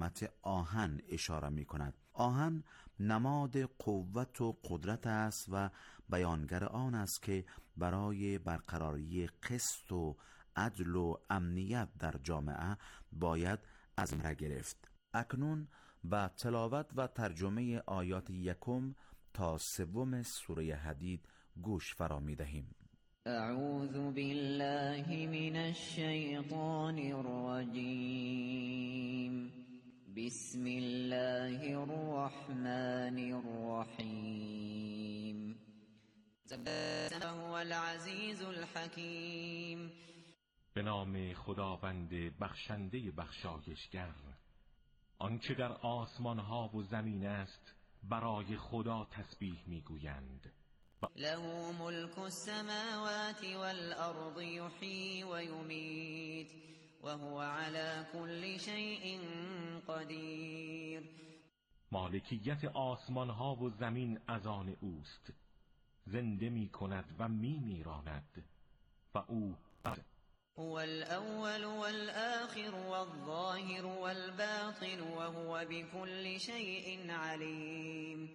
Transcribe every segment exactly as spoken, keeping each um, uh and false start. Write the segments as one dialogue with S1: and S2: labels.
S1: عظمت آهن اشاره می کند. آهن نماد قوت و قدرت است و بیانگر آن است که برای برقراری قسط و عدل و امنیت در جامعه باید از را گرفت. اکنون با تلاوت و ترجمه آیات یکم تا سوم سوره حدید گوش فرا می دهیم.
S2: اعوذ بالله من الشیطان الرجیم. بسم الله الرحمن الرحیم. تبارک هو العزیز الحکیم.
S3: به نام خداوند بخشنده بخشایشگر. آنچه در آسمان ها و زمین است برای خدا تسبیح میگویند.
S2: له ملک السماوات والارض یحیی و یمیت و هو علی کل شیء قدیر.
S3: مالکیت آسمان ها و زمین از آن اوست، زنده می کند و می میراند و او
S2: هو الاول والآخر والظاهر والباطن وهو بكل شيء عليم.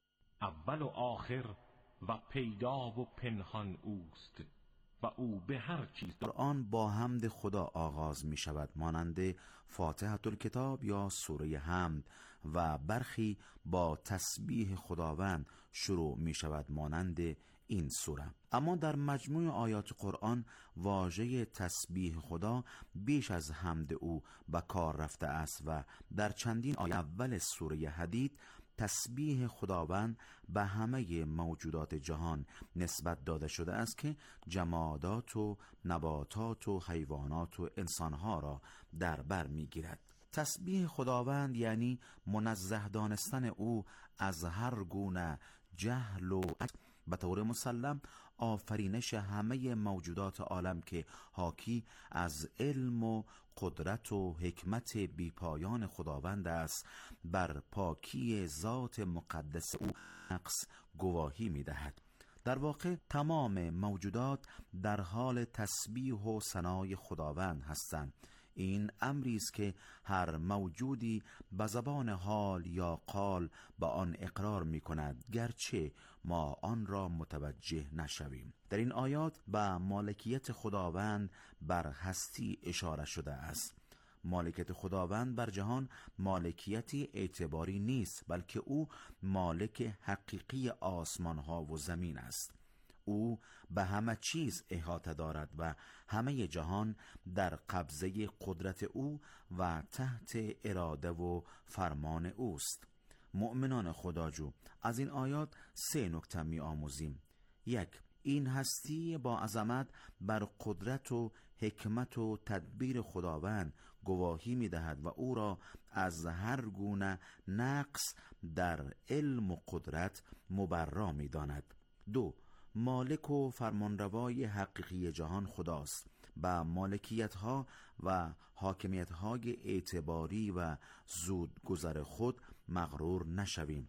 S3: اول و آخر و پیدا و پنهان اوست و او به هر چیز.
S1: قرآن با حمد خدا آغاز می شود مانند فاتحه الکتاب یا سوره حمد و برخی با تسبیح خداوند شروع می شود مانند این سوره. اما در مجموع آیات قرآن واژه تسبیح خدا بیش از حمد او به کار رفته است و در چندین آیه اول سوره حدید تسبیح خداوند به همه موجودات جهان نسبت داده شده است که جمادات و نباتات و حیوانات و انسانها را در بر میگیرد. تسبیح خداوند یعنی منزه دانستن او از هر گونه جهل و به طور مسلم آفرینش همه موجودات عالم که حاکی از علم و قدرت و حکمت بیپایان خداوند است بر پاکی ذات مقدس او نقص گواهی می دهد. در واقع تمام موجودات در حال تسبیح و ثنای خداوند هستند. این امری است که هر موجودی به زبان حال یا قال به آن اقرار می کند گرچه ما آن را متوجه نشویم. در این آیات به مالکیت خداوند بر هستی اشاره شده است. مالکیت خداوند بر جهان مالکیتی اعتباری نیست، بلکه او مالک حقیقی آسمان ها و زمین است. او به همه چیز احاطه دارد و همه جهان در قبضه قدرت او و تحت اراده و فرمان اوست. مؤمنان خداجو از این آیات سه نکته می آموزیم. یک، این هستی با عظمت بر قدرت و حکمت و تدبیر خداوند گواهی می دهد و او را از هر گونه نقص در علم و قدرت مبرا می داند. دو، مالک و فرمانروای حقیقی جهان خداست. با مالکیت‌ها و حاکمیت‌های اعتباری و زود گذر خود مغرور نشویم.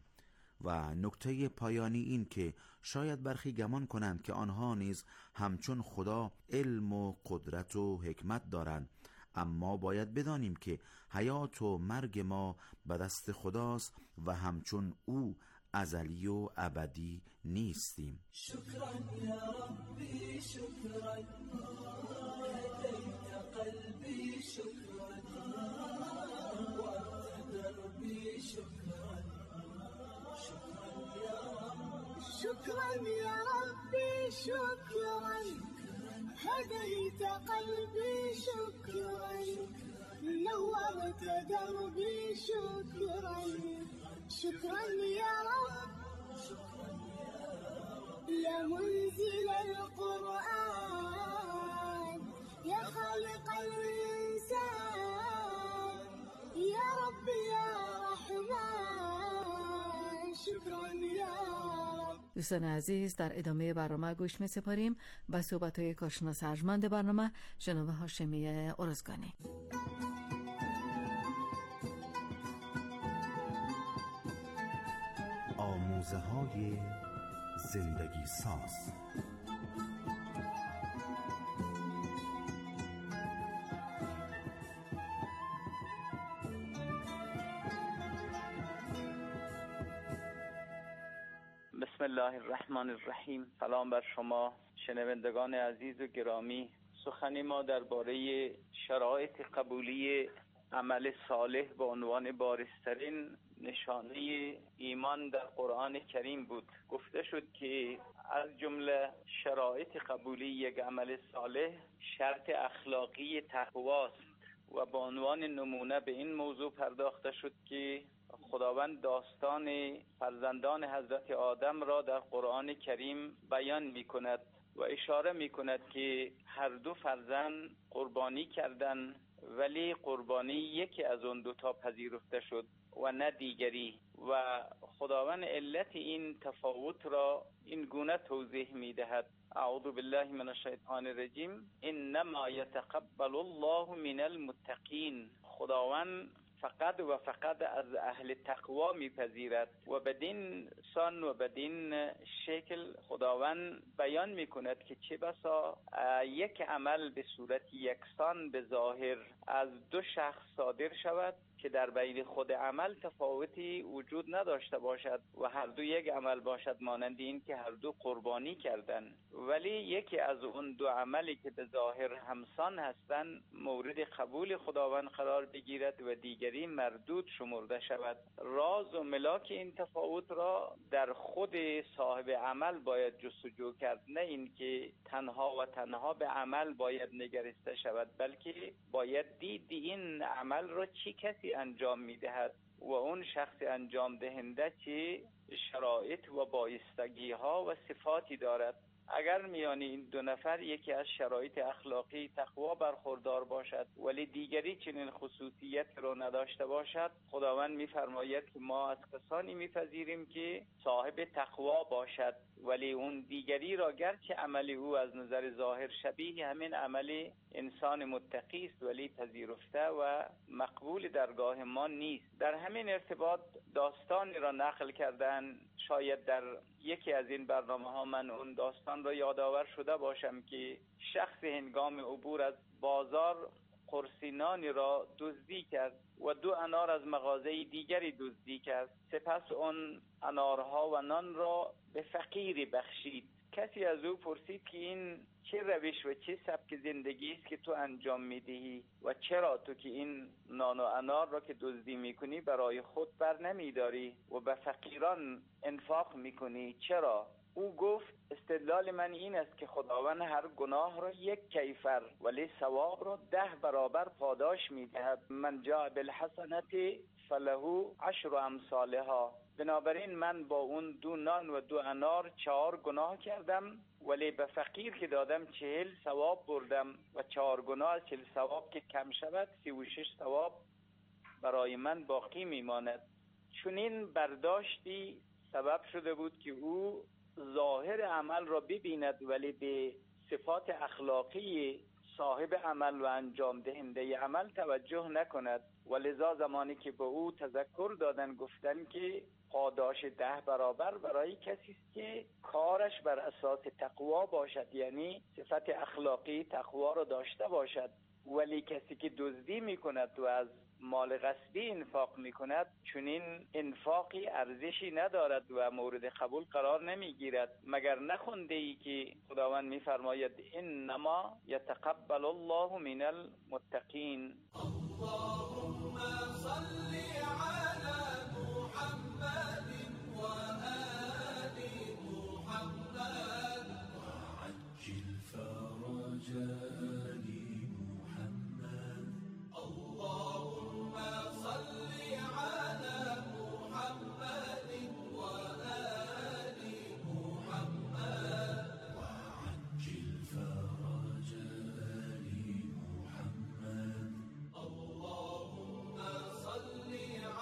S1: و نکته پایانی این که شاید برخی گمان کنند که آنها نیز همچون خدا علم و قدرت و حکمت دارند، اما باید بدانیم که حیات و مرگ ما به دست خداست و همچون او ازلی و ابدی نیستیم.
S4: شکرا یا ربی شکرا هدیت قلبی شکرا وارت دربی شکرا شكرا يا ربي شكرا هديت قلبي شكرا نورت دربي شكرا شكرا يا رب يا منزل القرآن يا خالق الإنسان يا رب يا رحمن شكرا يا
S5: دوستان عزیز، در ادامه برنامه گوش می سپاریم و صحبت‌های کارشناس ارجمند برنامه جناب هاشمی ارزگانی.
S1: آموزه های زندگی ساز.
S6: بسم الله الرحمن الرحیم. سلام بر شما شنوندگان عزیز و گرامی. سخنی ما درباره شرایط قبولی عمل صالح به عنوان بارزترین نشانه ایمان در قرآن کریم بود. گفته شد که از جمله شرایط قبولی یک عمل صالح شرط اخلاقی تقواست و به عنوان نمونه به این موضوع پرداخته شد که خداوند داستان فرزندان حضرت آدم را در قرآن کریم بیان می کند و اشاره می کند که هر دو فرزند قربانی کردند، ولی قربانی یکی از اون دو تا پذیرفته شد و نه دیگری، و خداوند علت این تفاوت را این گونه توضیح می دهد: اعوذ بالله من الشیطان الرجیم، انما یتقبل الله من المتقین. خداوند فقط و فقط از اهل تقوا میپذیرد و بدین سان و بدین شکل خداوند بیان میکند که چه بسا یک عمل به صورت یکسان به ظاهر از دو شخص صادر شود که در بین خود عمل تفاوتی وجود نداشته باشد و هر دو یک عمل باشد، مانند این که هر دو قربانی کردند، ولی یکی از اون دو عملی که به ظاهر همسان هستند مورد قبول خداوند قرار بگیرد و دیگری مردود شمرده شود. راز و ملاک این تفاوت را در خود صاحب عمل باید جستجو کرد، نه این که تنها و تنها به عمل باید نگریسته شود، بلکه باید دید این عمل را چی کسی انجام میدهد و اون شخص انجام دهنده چه شرایط و بایستگی ها و صفاتی دارد. اگر میان این دو نفر یکی از شرایط اخلاقی تقوا برخوردار باشد ولی دیگری چنین خصوصیت رو نداشته باشد، خداوند میفرماید که ما از کسانی میپذیریم که صاحب تقوا باشد ولی اون دیگری را گرچه عمل او از نظر ظاهر شبیه همین عمل انسان متقی است ولی پذیرفته و مقبول درگاه ما نیست. در همین ارتباط داستانی را نقل کردن، شاید در یکی از این برنامه ها من اون داستان را یادآور شده باشم که شخص هنگام عبور از بازار قرصینانی را دزدی کرد و دو انار از مغازه دیگری دزدی کرد. سپس اون انارها و نان را به فقیری بخشید. کسی از او پرسید که این چه روش و چه سبک زندگی است که تو انجام میدهی و چرا تو که این نان و انار را که دزدی میکنی برای خود بر نمیداری و به فقیران انفاق میکنی؟ چرا؟ او گفت استدلال من این است که خداوند هر گناه را یک کیفر ولی ثواب را ده برابر پاداش میدهد. من جاء بالحسنة فله عشر امثالها. بنابراین من با اون دو نان و دو انار چهار گناه کردم ولی به فقیر که دادم چهل ثواب بردم و چهار گناه از چهل ثواب که کم شود سی و شش ثواب برای من باقی میماند. چون این برداشتی سبب شده بود که او ظاهر عمل را ببیند ولی به صفات اخلاقی صاحب عمل و انجام دهنده عمل توجه نکند، ولذا زمانی که به او تذکر دادن گفتن که پاداش ده برابر برای کسی است که کارش بر اساس تقوا باشد، یعنی صفت اخلاقی تقوا را داشته باشد، ولی کسی که دزدی میکند و از مال غصبی انفاق میکند چنین انفاقی ارزشی ندارد و مورد قبول قرار نمیگیرد. مگر نخونده ای که خداوند میفرماید انما یتقبل الله من المتقین.
S7: اللهم صل علی محمد و آل محمد وعجل فرج آل محمد. اللهم صل على محمد وآل محمد وعجل فرج آل محمد. اللهم صل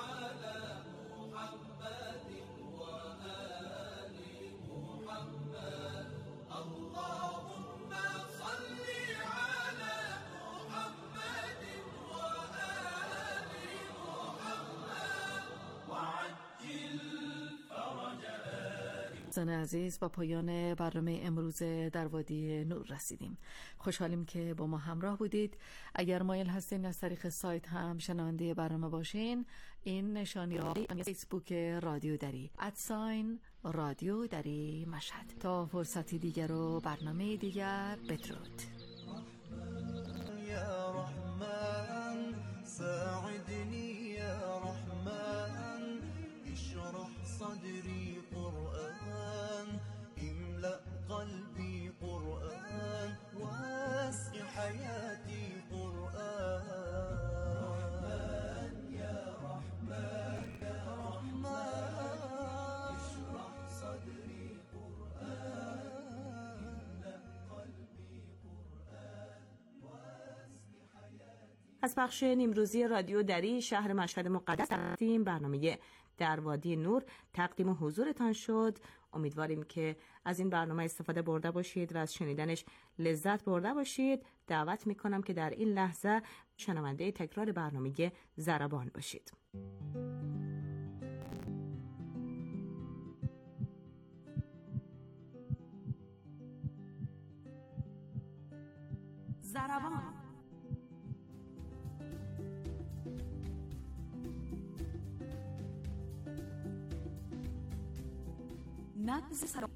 S5: دوستان عزیز، با پایان برنامه امروز در وادی نور رسیدیم. خوشحالیم که با ما همراه بودید. اگر مایل هستین از طریق سایت هم شنونده برنامه باشین، این نشانی را فیسبوک رادیو دری ادساین رادیو دری مشهد. تا فرصتی دیگر و برنامه دیگر، بدرود.
S7: يا رحمن ساعدني يا رحمن اشرح صدري قرآن املأ قلبي قرآن واسع حياتي قرآن رحمن يا رحمن يا رحمن اشرح صدري قرآن املأ قلبي قرآن
S8: از پخش نیمروزی رادیو دری شهر مشهد مقدس تقدیم برنامه در وادی نور تقدیم حضورتان شد. امیدواریم که از این برنامه استفاده برده باشید و از شنیدنش لذت برده باشید. دعوت میکنم که در این لحظه شنونده تکرار برنامه ضربان باشید. ضربان نبض سر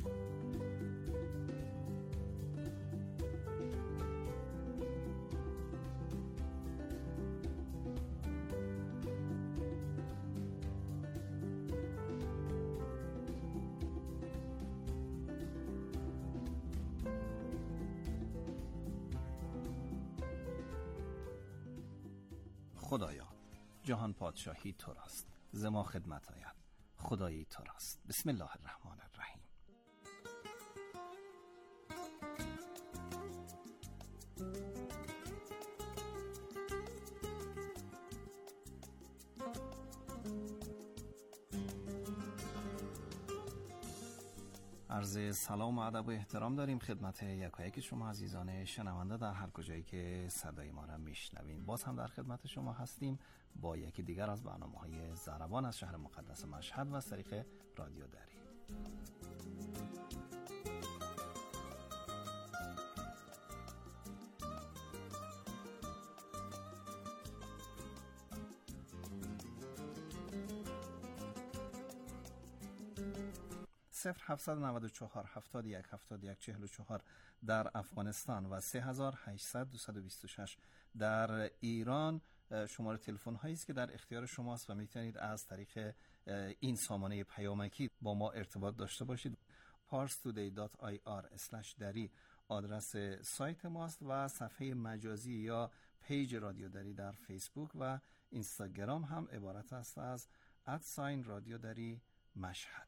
S9: خدایا جهان پادشاهی تو راست، ز ما خدمت آید خدایی تو راست. بسم الله الرحمن الرحیم. عرض سلام و ادب و احترام داریم خدمت یکایک شما عزیزان شنونده در هر کجایی که صدای ما را میشنوین. باز هم در خدمت شما هستیم با یکی دیگر از برنامه‌های ضربان از شهر مقدس مشهد و از طریق رادیو دری. صفر هفتصد و نود و چهار هفتاد و یک هفتاد و یک چهل و چهار در افغانستان و سه هزار و هشتصد دویست و بیست و شش در ایران شماره تلفن هایی است که در اختیار شماست و میتونید از طریق این سامانه پیامکی با ما ارتباط داشته باشید. پارس تودی دات آی آر اسلش دری آدرس سایت ماست و صفحه مجازی یا پیج رادیو دری در فیسبوک و اینستاگرام هم عبارت است از ادساین رادیو دری مشهد.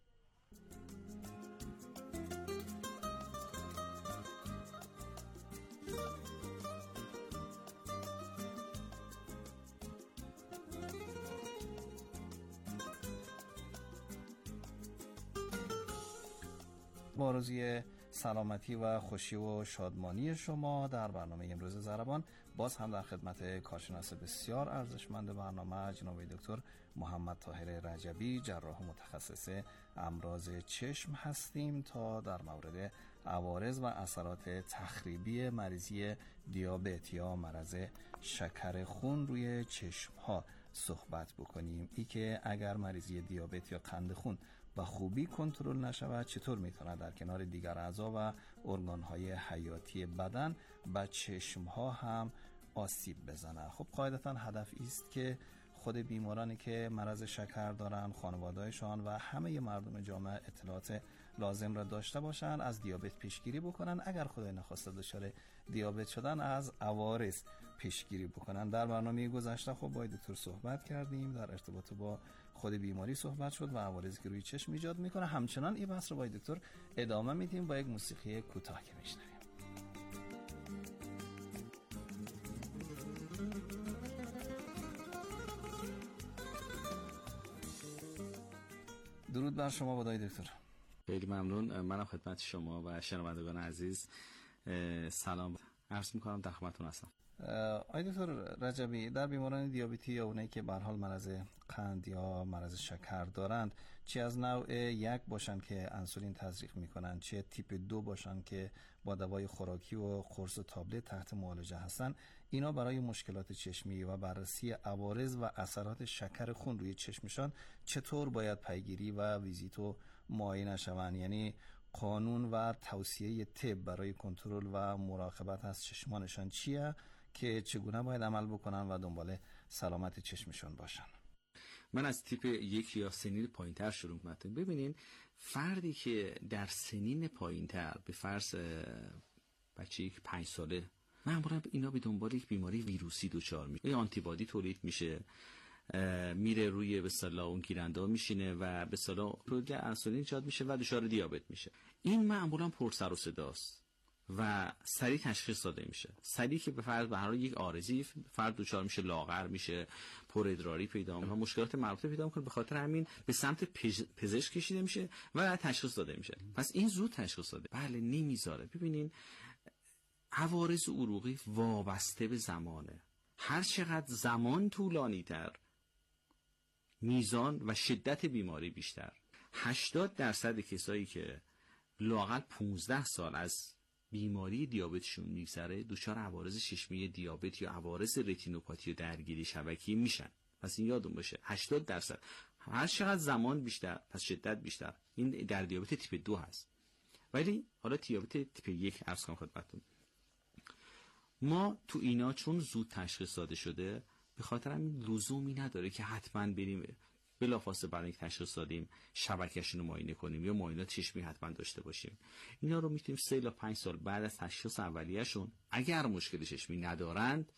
S9: با آرزوی سلامتی و خوشی و شادمانی شما در برنامه امروز ضربان باز هم در خدمت کارشناس بسیار ارزشمند برنامه جناب دکتر محمد طاهر رجبی، جراح متخصص امراض چشم هستیم تا در مورد عوارض و اثرات تخریبی مریضی دیابت یا مرض شکر خون روی چشم ها صحبت بکنیم. ای که اگر مریضی دیابت یا قند خون و خوبی کنترل نشود چطور میتونه در کنار دیگر اعضا و ارگان‌های حیاتی بدن به چشم‌ها هم آسیب بزنه. خب قاعدتاً هدف است که خود بیمارانی که مرض شکر دارن، خانواده‌شان و همه مردم جامعه اطلاعات لازم را داشته باشن، از دیابت پیشگیری بکنن. اگر خدای نخواسته دچار دیابت شدن از عوارض پیشگیری بکنن. در برنامه گذشته خب با دکتر صحبت کردیم، در ارتباط با خود بیماری صحبت شد و عوارضی که روی چشم ایجاد میکنه. همچنان این بحث رو با دکتر ادامه میدیم با یک موسیقی کوتاه که میشنویم. درود بر شما بادای دکتر.
S10: خیلی ممنون. منم خدمت شما و شنوندگان عزیز سلام عرض میکنم، در خدمتتون هستم.
S9: آقای دکتر رجبی، در بیماران دیابتی یا اونایی که به هر حال مرض قند یا مرض شکر دارند، چه از نوع یک باشن که انسولین تزریق میکنن، چه تیپ دو باشن که با دوای خوراکی و قرص و تابلت تحت معالجه هستن، اینا برای مشکلات چشمی و بررسی عوارض و اثرات شکر خون روی چشمشان چطور باید پیگیری و ویزیت و معاینه شوند؟ یعنی قانون و توصیه طب برای کنترل و مراقبت از چشمانشان چیه که چگونه باید عمل بکنن و دنبال سلامت چشمشون باشن؟
S10: من از تیپ یک یا سنین پایینتر شروع کنم. ببینین فردی که در سنین پایینتر، به فرض بچه‌ای که پنج ساله، معمولا اینا به دنبال یک بیماری ویروسی دچار میشه، یه آنتیبادی تولید میشه، میره روی به اصطلاح اون گیرنده میشینه و به اصطلاح تولید انسولین ایجاد میشه و دچار دیابت میشه. این معمولا پر سر و صداست و سریع تشخیص داده میشه. سریع که به فرض به هر حال یک عارضی فرد دچار میشه، لاغر میشه، پر ادراری پیدا میکنه و مشکلات مربوطه پیدا میکنه، به خاطر همین به سمت پزشک کشیده میشه و تشخیص داده میشه. پس این زود تشخیص داده بله نمیذاره. ببینین عوارض عروقی وابسته به زمانه. هر چقدر زمان طولانی تر، میزان و شدت بیماری بیشتر. هشتاد درصد کسایی که لااقل پانزده سال از بیماری دیابتشون میگذره دچار عوارض چشمی دیابت یا عوارض رتینوپاتی و درگیری شبکی میشن. پس این یادون باشه هشتاد درصد. هر چقدر زمان بیشتر پس شدت بیشتر. این در دیابت تیپ دو هست. ولی حالا دیابت تیپ یک عرض کنم خدمتتون، ما تو اینا چون زود تشخیص داده شده به خاطر همین لزومی نداره که حتما بریم بلافاصله برای اینکه تشخیص دادیم شبکه‌شون رو معاینه کنیم یا معاینات چشمی حتما داشته باشیم. اینا رو میتونیم سه تا پنج سال بعد از تشخیص اولیه‌شون اگر مشکل چشمی ندارند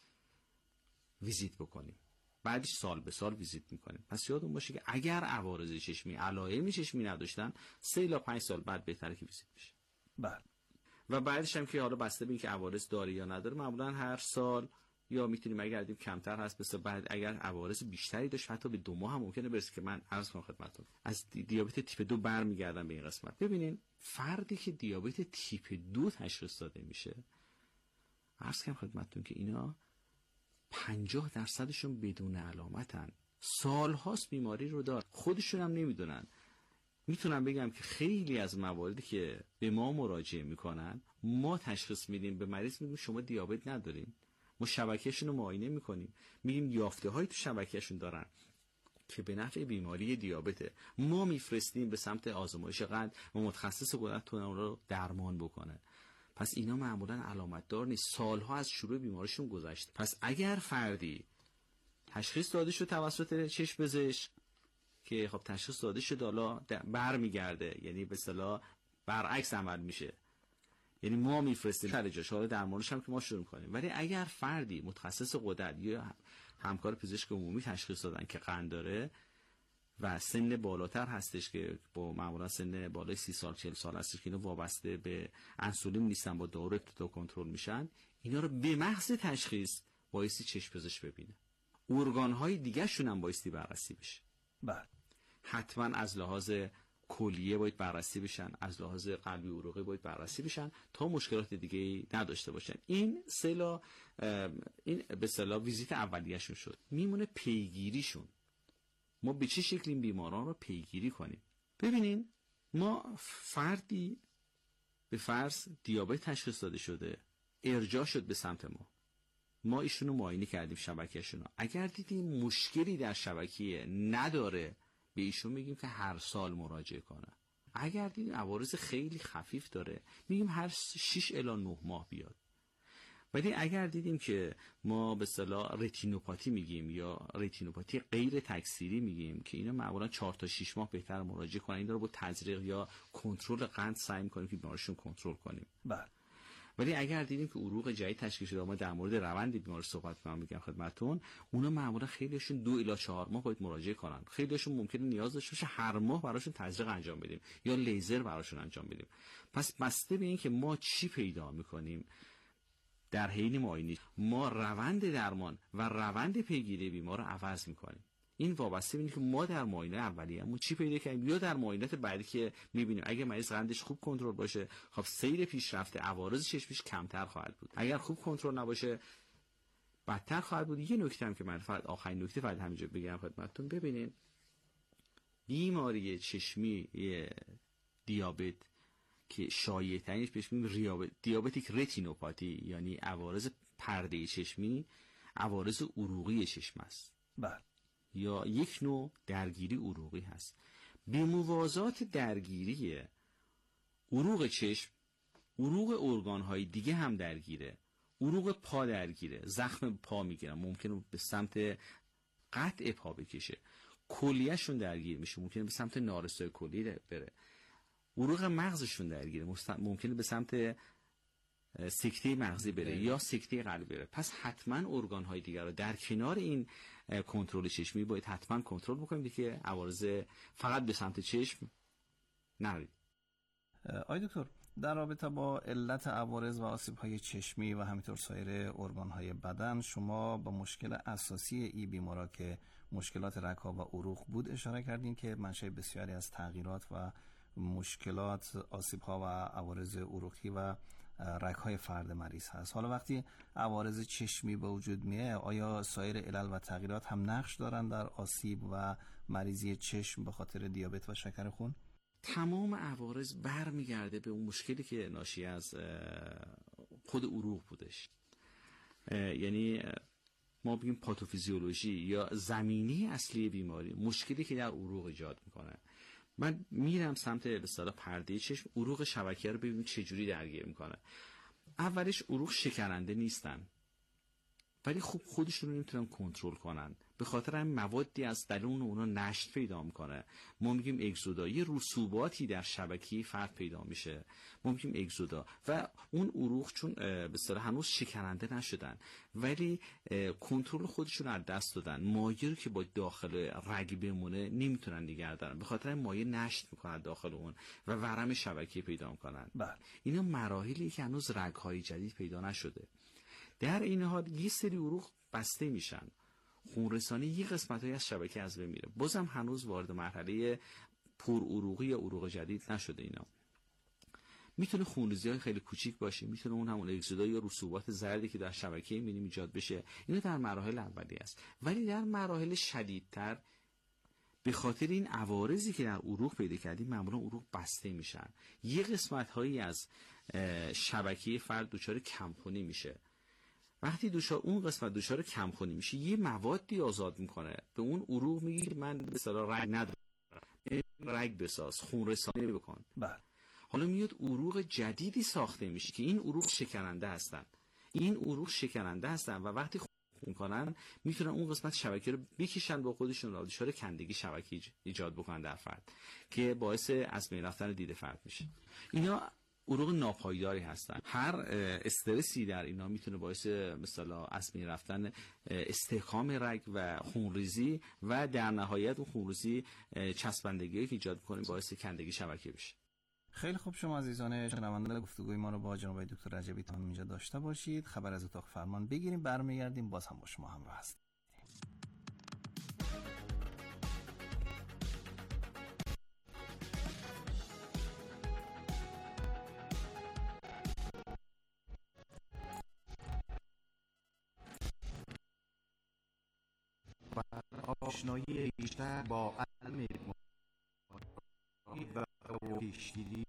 S10: ویزیت بکنیم. بعدش سال به سال ویزیت میکنیم. پس یادتون باشه که اگر عوارض چشمی، علائم چشمی نداشتن سه تا پنج سال بعد بهتره که ویزیت بشه.
S9: بله.
S10: و بعدش هم که حالا بسته به اینکه عوارض داره یا نداره معمولا هر سال یا میتونیم اگر دیدیم کمتر هست بس بعد اگر عوارض بیشتری داشت حتی به دو ماه هم ممکنه برسه که من عرض کنم خدمتتون. از دیابت تیپ دو برمیگردم به این قسمت. ببینین فردی که دیابت تیپ دو تشخیص داده میشه عرض کنم خدمتتون که اینا پنجاه درصدشون بدون علامتن، سالهاست بیماری رو دار، خودشون هم نمیدونن. میتونم بگم که خیلی از مواردی که به ما مراجعه میکنن ما تشخیص میدیم، به مریض میگیم شما دیابت ندارین، ما شبکهشون رو معاینه میکنیم، میگیم یافته هایی تو شبکهشون دارن که به نفع بیماری دیابته، ما میفرستیم به سمت آزمایش قند و متخصص قدرت تو اون رو درمان بکنه. پس اینا معمولا علامت دار نیست، سالها از شروع بیماریشون گذشته. پس اگر فردی تشخیص داده شد توسط چشم پزشک که خب تشخیص داده شد حالا برمیگرده، یعنی به اصطلاح برعکس عمل میشه، یعنی ما میفرستیم سر جاش، حالا درمانش هم که ما شروع کنیم. ولی اگر فردی متخصص غدد یا همکار پزشک عمومی تشخیص دادن که قند داره و سن بالاتر هستش که با معمولا سن بالای سی سال چهل سال هستش که اینا وابسته به انسولین نیستن، با دارو ابتدا کنترل میشن، اینا رو به محض تشخیص بایستی چشم پزشک ببینه. ارگان‌های دیگه شون هم بایستی بررسی بشه.
S9: بله.
S10: حتما از لحاظ کلیه باید بررسی بشن، از لحاظ قلبی عروقی باید بررسی بشن تا مشکلات دیگه نداشته باشن. این سلا این به اصطلاح ویزیت اولیه‌شون شد. میمونه پیگیریشون. ما به چه شکل این بیماران رو پیگیری کنیم؟ ببینین ما فردی به فرض دیابت تشخیص داده شده، ارجاع شد به سمت ما، ما ایشونو معاینه کردیم شبکه‌شون، اگر دیدیم مشکلی در شبکیه نداره به ایشون میگیم که هر سال مراجعه کنه. اگر دیدیم عوارض خیلی خفیف داره میگیم هر شش الی نه ماه بیاد. ولی اگر دیدیم که ما به اصطلاح رتینوپاتی میگیم یا رتینوپاتی غیر تکثیری میگیم که اینا معمولا چهار تا شش ماه بهتر مراجعه کنن، اینا رو با تزریق یا کنترل قند سعی می‌کنیم که بیمارشون کنترل کنیم.
S9: بله.
S10: ولی اگر دیدیم که عروق جدید تشکیل شده، ما در مورد روند بیماری صحبت کنم میگم خدمتتون، اونا معمولا خیلیشون دو الی چهار ماه باید مراجعه کنن. خیلیشون ممکنه نیاز داشته باشه هر ماه براشون تزریق انجام بدیم یا لیزر براشون انجام بدیم. پس بسته به این که ما چی پیدا میکنیم در حین معاینه، ما روند درمان و روند پیگیری بیمار رو عوض میکنیم. این وابسته به اینه که ما در معاینه اولیه‌مون چی پیدا کردیم یا در معاینات بعدی که می‌بینیم اگه مریض قندش خوب کنترل باشه خب سیر پیشرفته عوارض چشمیش کمتر خواهد بود. اگر خوب کنترل نباشه بدتر خواهد بود. یه نکته هم که من فقط آخرین نکته فقط همینجا بگم خدمتتون، ببینین بیماری چشمی دیابت که شایع ترینش بهش میگیم دیابتیک رتینوپاتی، یعنی عوارض پرده چشمی، عوارض عروقی چشم است.
S9: بله.
S10: یا یک نوع درگیری عروقی هست. به موازات درگیری عروق چشم، عروق ارگان‌های دیگه هم درگیره. عروق پا درگیره، زخم پا میگیرن، ممکنه به سمت قطع پا بکشه. کلیه‌شون درگیر میشه، ممکنه به سمت نارسایی کلی بره. عروق مغزشون درگیره، ممکنه به سمت سکته مغزی بره یا سکته قلبی بره. پس حتما ارگان‌های دیگر رو در کنار این کنترل چشمی باید حتما کنترل بکنیم که عوارض فقط به سمت چشم نرید.
S9: آقای دکتر، در رابطه با علت عوارض و آسیب‌های چشمی و همینطور سایر ارگان‌های بدن، شما با مشکل اساسی ای بیمارا که مشکلات رگ‌ها و عروق بود اشاره کردین که منشأ بسیاری از تغییرات و مشکلات آسیب‌ها و عوارض عروقی و رگ‌های فرد مریض هست. حالا وقتی عوارض چشمی به وجود میاد، آیا سایر علل و تغییرات هم نقش دارن در آسیب و مریضی چشم به خاطر دیابت و شکر خون؟
S10: تمام عوارض برمیگرده به اون مشکلی که ناشی از خود عروق بودش. یعنی ما بگیم پاتوفیزیولوژی یا زمینه اصلی بیماری، مشکلی که در عروق ایجاد میکنه. من میرم سمت به اصطلاح پرده چشم، عروق شبکیه رو ببینیم چه جوری درگیر میکنه. اولش عروق شکننده نیستن، ولی خوب خودشون رو نمیتونن کنترل کنن، به خاطر همین موادی از درون اونا نشت پیدا میکنه. ما میگیم اگزودا، یه رسوباتی در شبکه فرد پیدا میشه، ما میگیم اگزودا. و اون عروق چون به اصطلاح هنوز شکننده نشدن ولی کنترل خودشون از دست دادن، مایع رو که با داخل رگ بمونه نمیتونن نگه دارن، به خاطر مایع نشت میکنن داخل اون و ورم شبکه پیدا میکنن.
S9: بله.
S10: اینا مراحلی که هنوز رگ‌های جدید پیدا نشده. در این حال یه سری عروق بسته میشن، خونرسانی یه قسمت‌های از شبکه از بین میره، بازم هنوز وارد مرحله پر عروقی یا عروق جدید نشده. اینا میتونه خونریزی‌های خیلی کوچیک باشه، میتونه اون همون اگزودا یا رسوبات زردی که در شبکه می‌بینیم ایجاد بشه. اینا در مراحل اولیه است. ولی در مراحل شدیدتر به خاطر این عوارضی که در عروق پیدا کردیم معمولا عروق بسته میشن، یه قسمت‌هایی از شبکه فرد دچار کمخونی میشه. وقتی دچار اون قسمت دچار کمخونی میشه، یه موادی آزاد میکنه به اون عروق، میگه من به اصطلاح رگ ندارم، رگ بساز، خون رسانی بکن.
S9: بله.
S10: حالا میاد عروق جدیدی ساخته میشه که این عروق شکننده هستن. این عروق شکننده هستن و وقتی خون میکنن میتونن اون قسمت شبکه رو بکشن با خودشون، را دچار کندگی شبکه ایجاد بکنن در فرد که باعث از بین رفتن دید فرد میشه. اینا عروق ناپایداری هستن. هر استرسی در اینا میتونه باعث مثلا از بین رفتن استحکام رگ و خونریزی و در نهایت اون خونریزی چسبندگی که ایجاد کنه باعث کندگی شبکه بشه.
S9: خیلی خوب، شما عزیزان شنونده گفتگوی ما رو با جناب دکتر رجبی تا اینجا داشته باشید. خبر از اتاق فرمان بگیریم، برمیگردیم باز هم با شما همراه هستیم.
S1: آشنایی بیشتر با علم و پیشگیری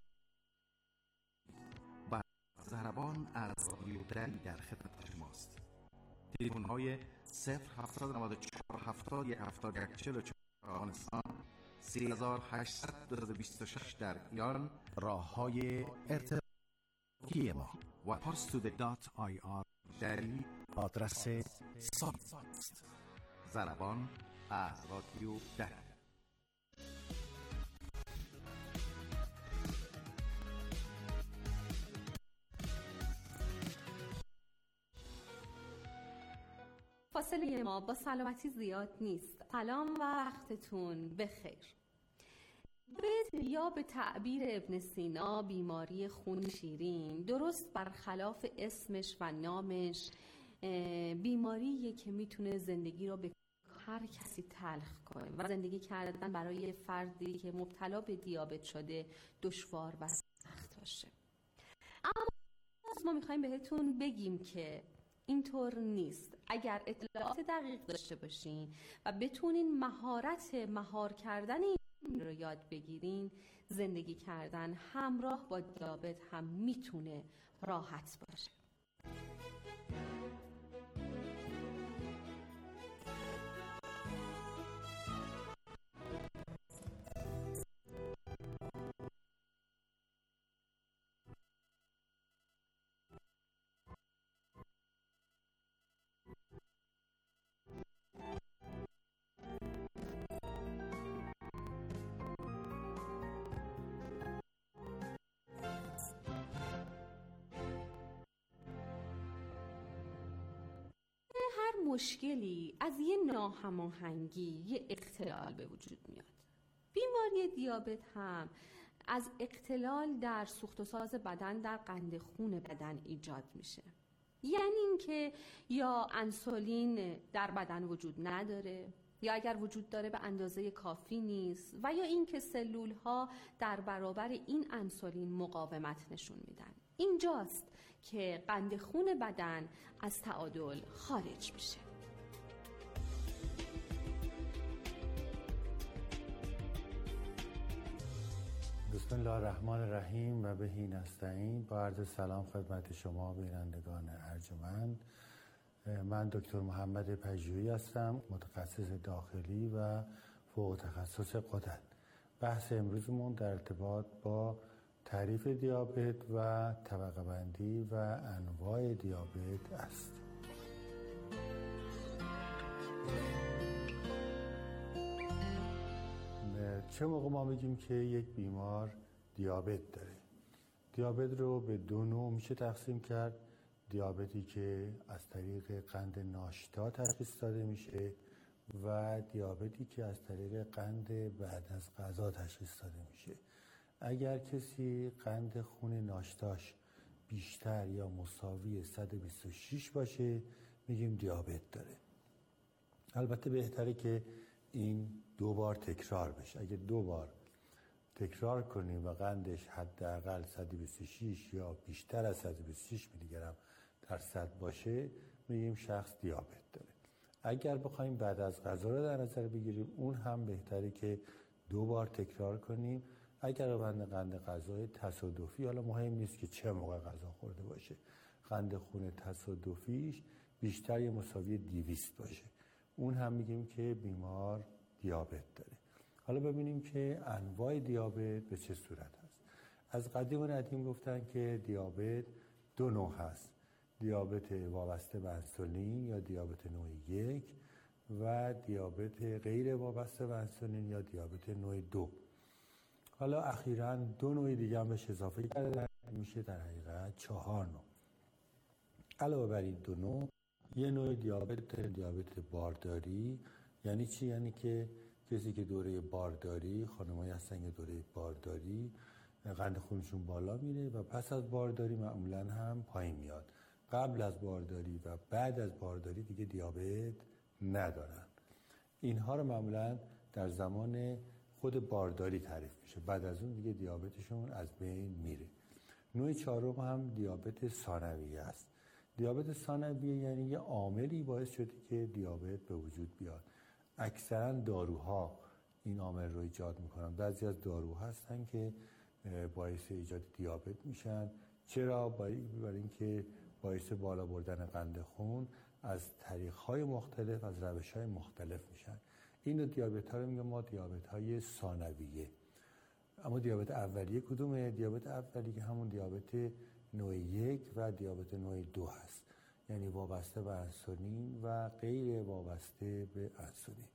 S1: و ضربان از رادیو دری در خدمت شماست. تلفن های صفر هفتاد نود و چهار هفتاد هفتاد یک چهل و چهار افغانستان، سه هزار و هشتصد دو صد و بیست و شش در ایران. راه های ارتباطی ما و پارستوده دات آی آر دری آدرس سایت است. ضربان از رادیو دری.
S11: فاصله ما با سلامتی زیاد نیست. سلام و وقتتون بخیر. دیابت یا به تعبیر ابن سینا بیماری خون شیرین، درست برخلاف اسمش و نامش بیماریه که میتونه زندگی رو به هر کسی تلخ کنه و زندگی کردن برای فردی که مبتلا به دیابت شده دشوار و سخت باشه. اما ما میخوایم بهتون بگیم که اینطور نیست. اگر اطلاعات دقیق داشته باشین و بتونین مهارت مهار کردن این رو یاد بگیرین، زندگی کردن همراه با دیابت هم میتونه راحت باشه. هر مشکلی از یه ناهماهنگی، یه اختلال به وجود میاد. بیماری دیابت هم از اختلال در سوخت و ساز بدن در قند خون بدن ایجاد میشه. یعنی اینکه یا انسولین در بدن وجود نداره، یا اگر وجود داره به اندازه کافی نیست، و یا اینکه سلول ها در برابر این انسولین مقاومت نشون میدن. اینجاست که قند خون بدن از تعادل خارج میشه.
S12: بسم الله الرحمن الرحیم و بهی نستعین. با عرض سلام خدمت شما بینندگان ارجمند. من دکتر محمد پژوهی هستم، متخصص داخلی و فوق تخصص غدد. بحث امروزمون در ارتباط با تعریف دیابت و طبقه بندی و انواع دیابت است. چه موقع ما میگیم که یک بیمار دیابت داره؟ دیابت رو به دو نوع میشه تقسیم کرد. دیابتی که از طریق قند ناشتا تشخیص داده میشه و دیابتی که از طریق قند بعد از غذا تشخیص داده میشه. اگر کسی قند خون ناشتاش بیشتر یا مساوی صد و بیست و شش باشه میگیم دیابت داره. البته بهتره که این دو بار تکرار بشه. اگه دو بار تکرار کنیم و قندش حداقل صد و بیست و شش یا بیشتر از صد و بیست و شش میلی گرم درصد باشه میگیم شخص دیابت داره. اگر بخوایم بعد از غذا رو در نظر بگیریم، اون هم بهتره که دو بار تکرار کنیم. اگر روند قند غذای تصادفی، حالا مهم نیست که چه موقع غذا خورده باشه، قند خون تصادفیش بیشتر یا مساوی دویست باشه، اون هم میگیم که بیمار دیابت داره. حالا ببینیم که انواع دیابت به چه صورت هست. از قدیم و ندیم گفتن که دیابت دو نوع هست: دیابت وابسته به انسولین یا دیابت نوع یک و دیابت غیر وابسته به انسولین یا دیابت نوع دو. حالا اخیراً دو نوع دیگه هم بهش اضافه کردن، میشه در حقیقت چهار نوع. علاوه بر این دو نوع، یه نوع دیابت دیابت بارداری. یعنی چی؟ یعنی که کسی که دوره بارداری، خانمایی هستن که دوره بارداری قند خونشون بالا میره و پس از بارداری معمولاً هم پایین میاد. قبل از بارداری و بعد از بارداری دیگه دیابت ندارن. اینها رو معمولاً در زمان خود بارداری تعریف میشه، بعد از اون دیگه دیابتشون از بین میره. نوع چهارم هم دیابت ثانویه است. دیابت ثانویه یعنی یه عاملی باعث شده که دیابت به وجود بیاد. اکثرا داروها این عامل رو ایجاد میکنن. بعضی از داروها هستن که باعث ایجاد دیابت میشن. چرا؟ برای اینکه باعث بالا بردن قند خون از طریق‌های مختلف، از روش‌های مختلف میشن. این دیابت ها رو میگم ما دیابت های ثانویه. اما دیابت اولیه کدومه؟ دیابت اولیه همون دیابت نوع یک و دیابت نوع دو هست، یعنی وابسته به انسولین و غیر وابسته به انسولین.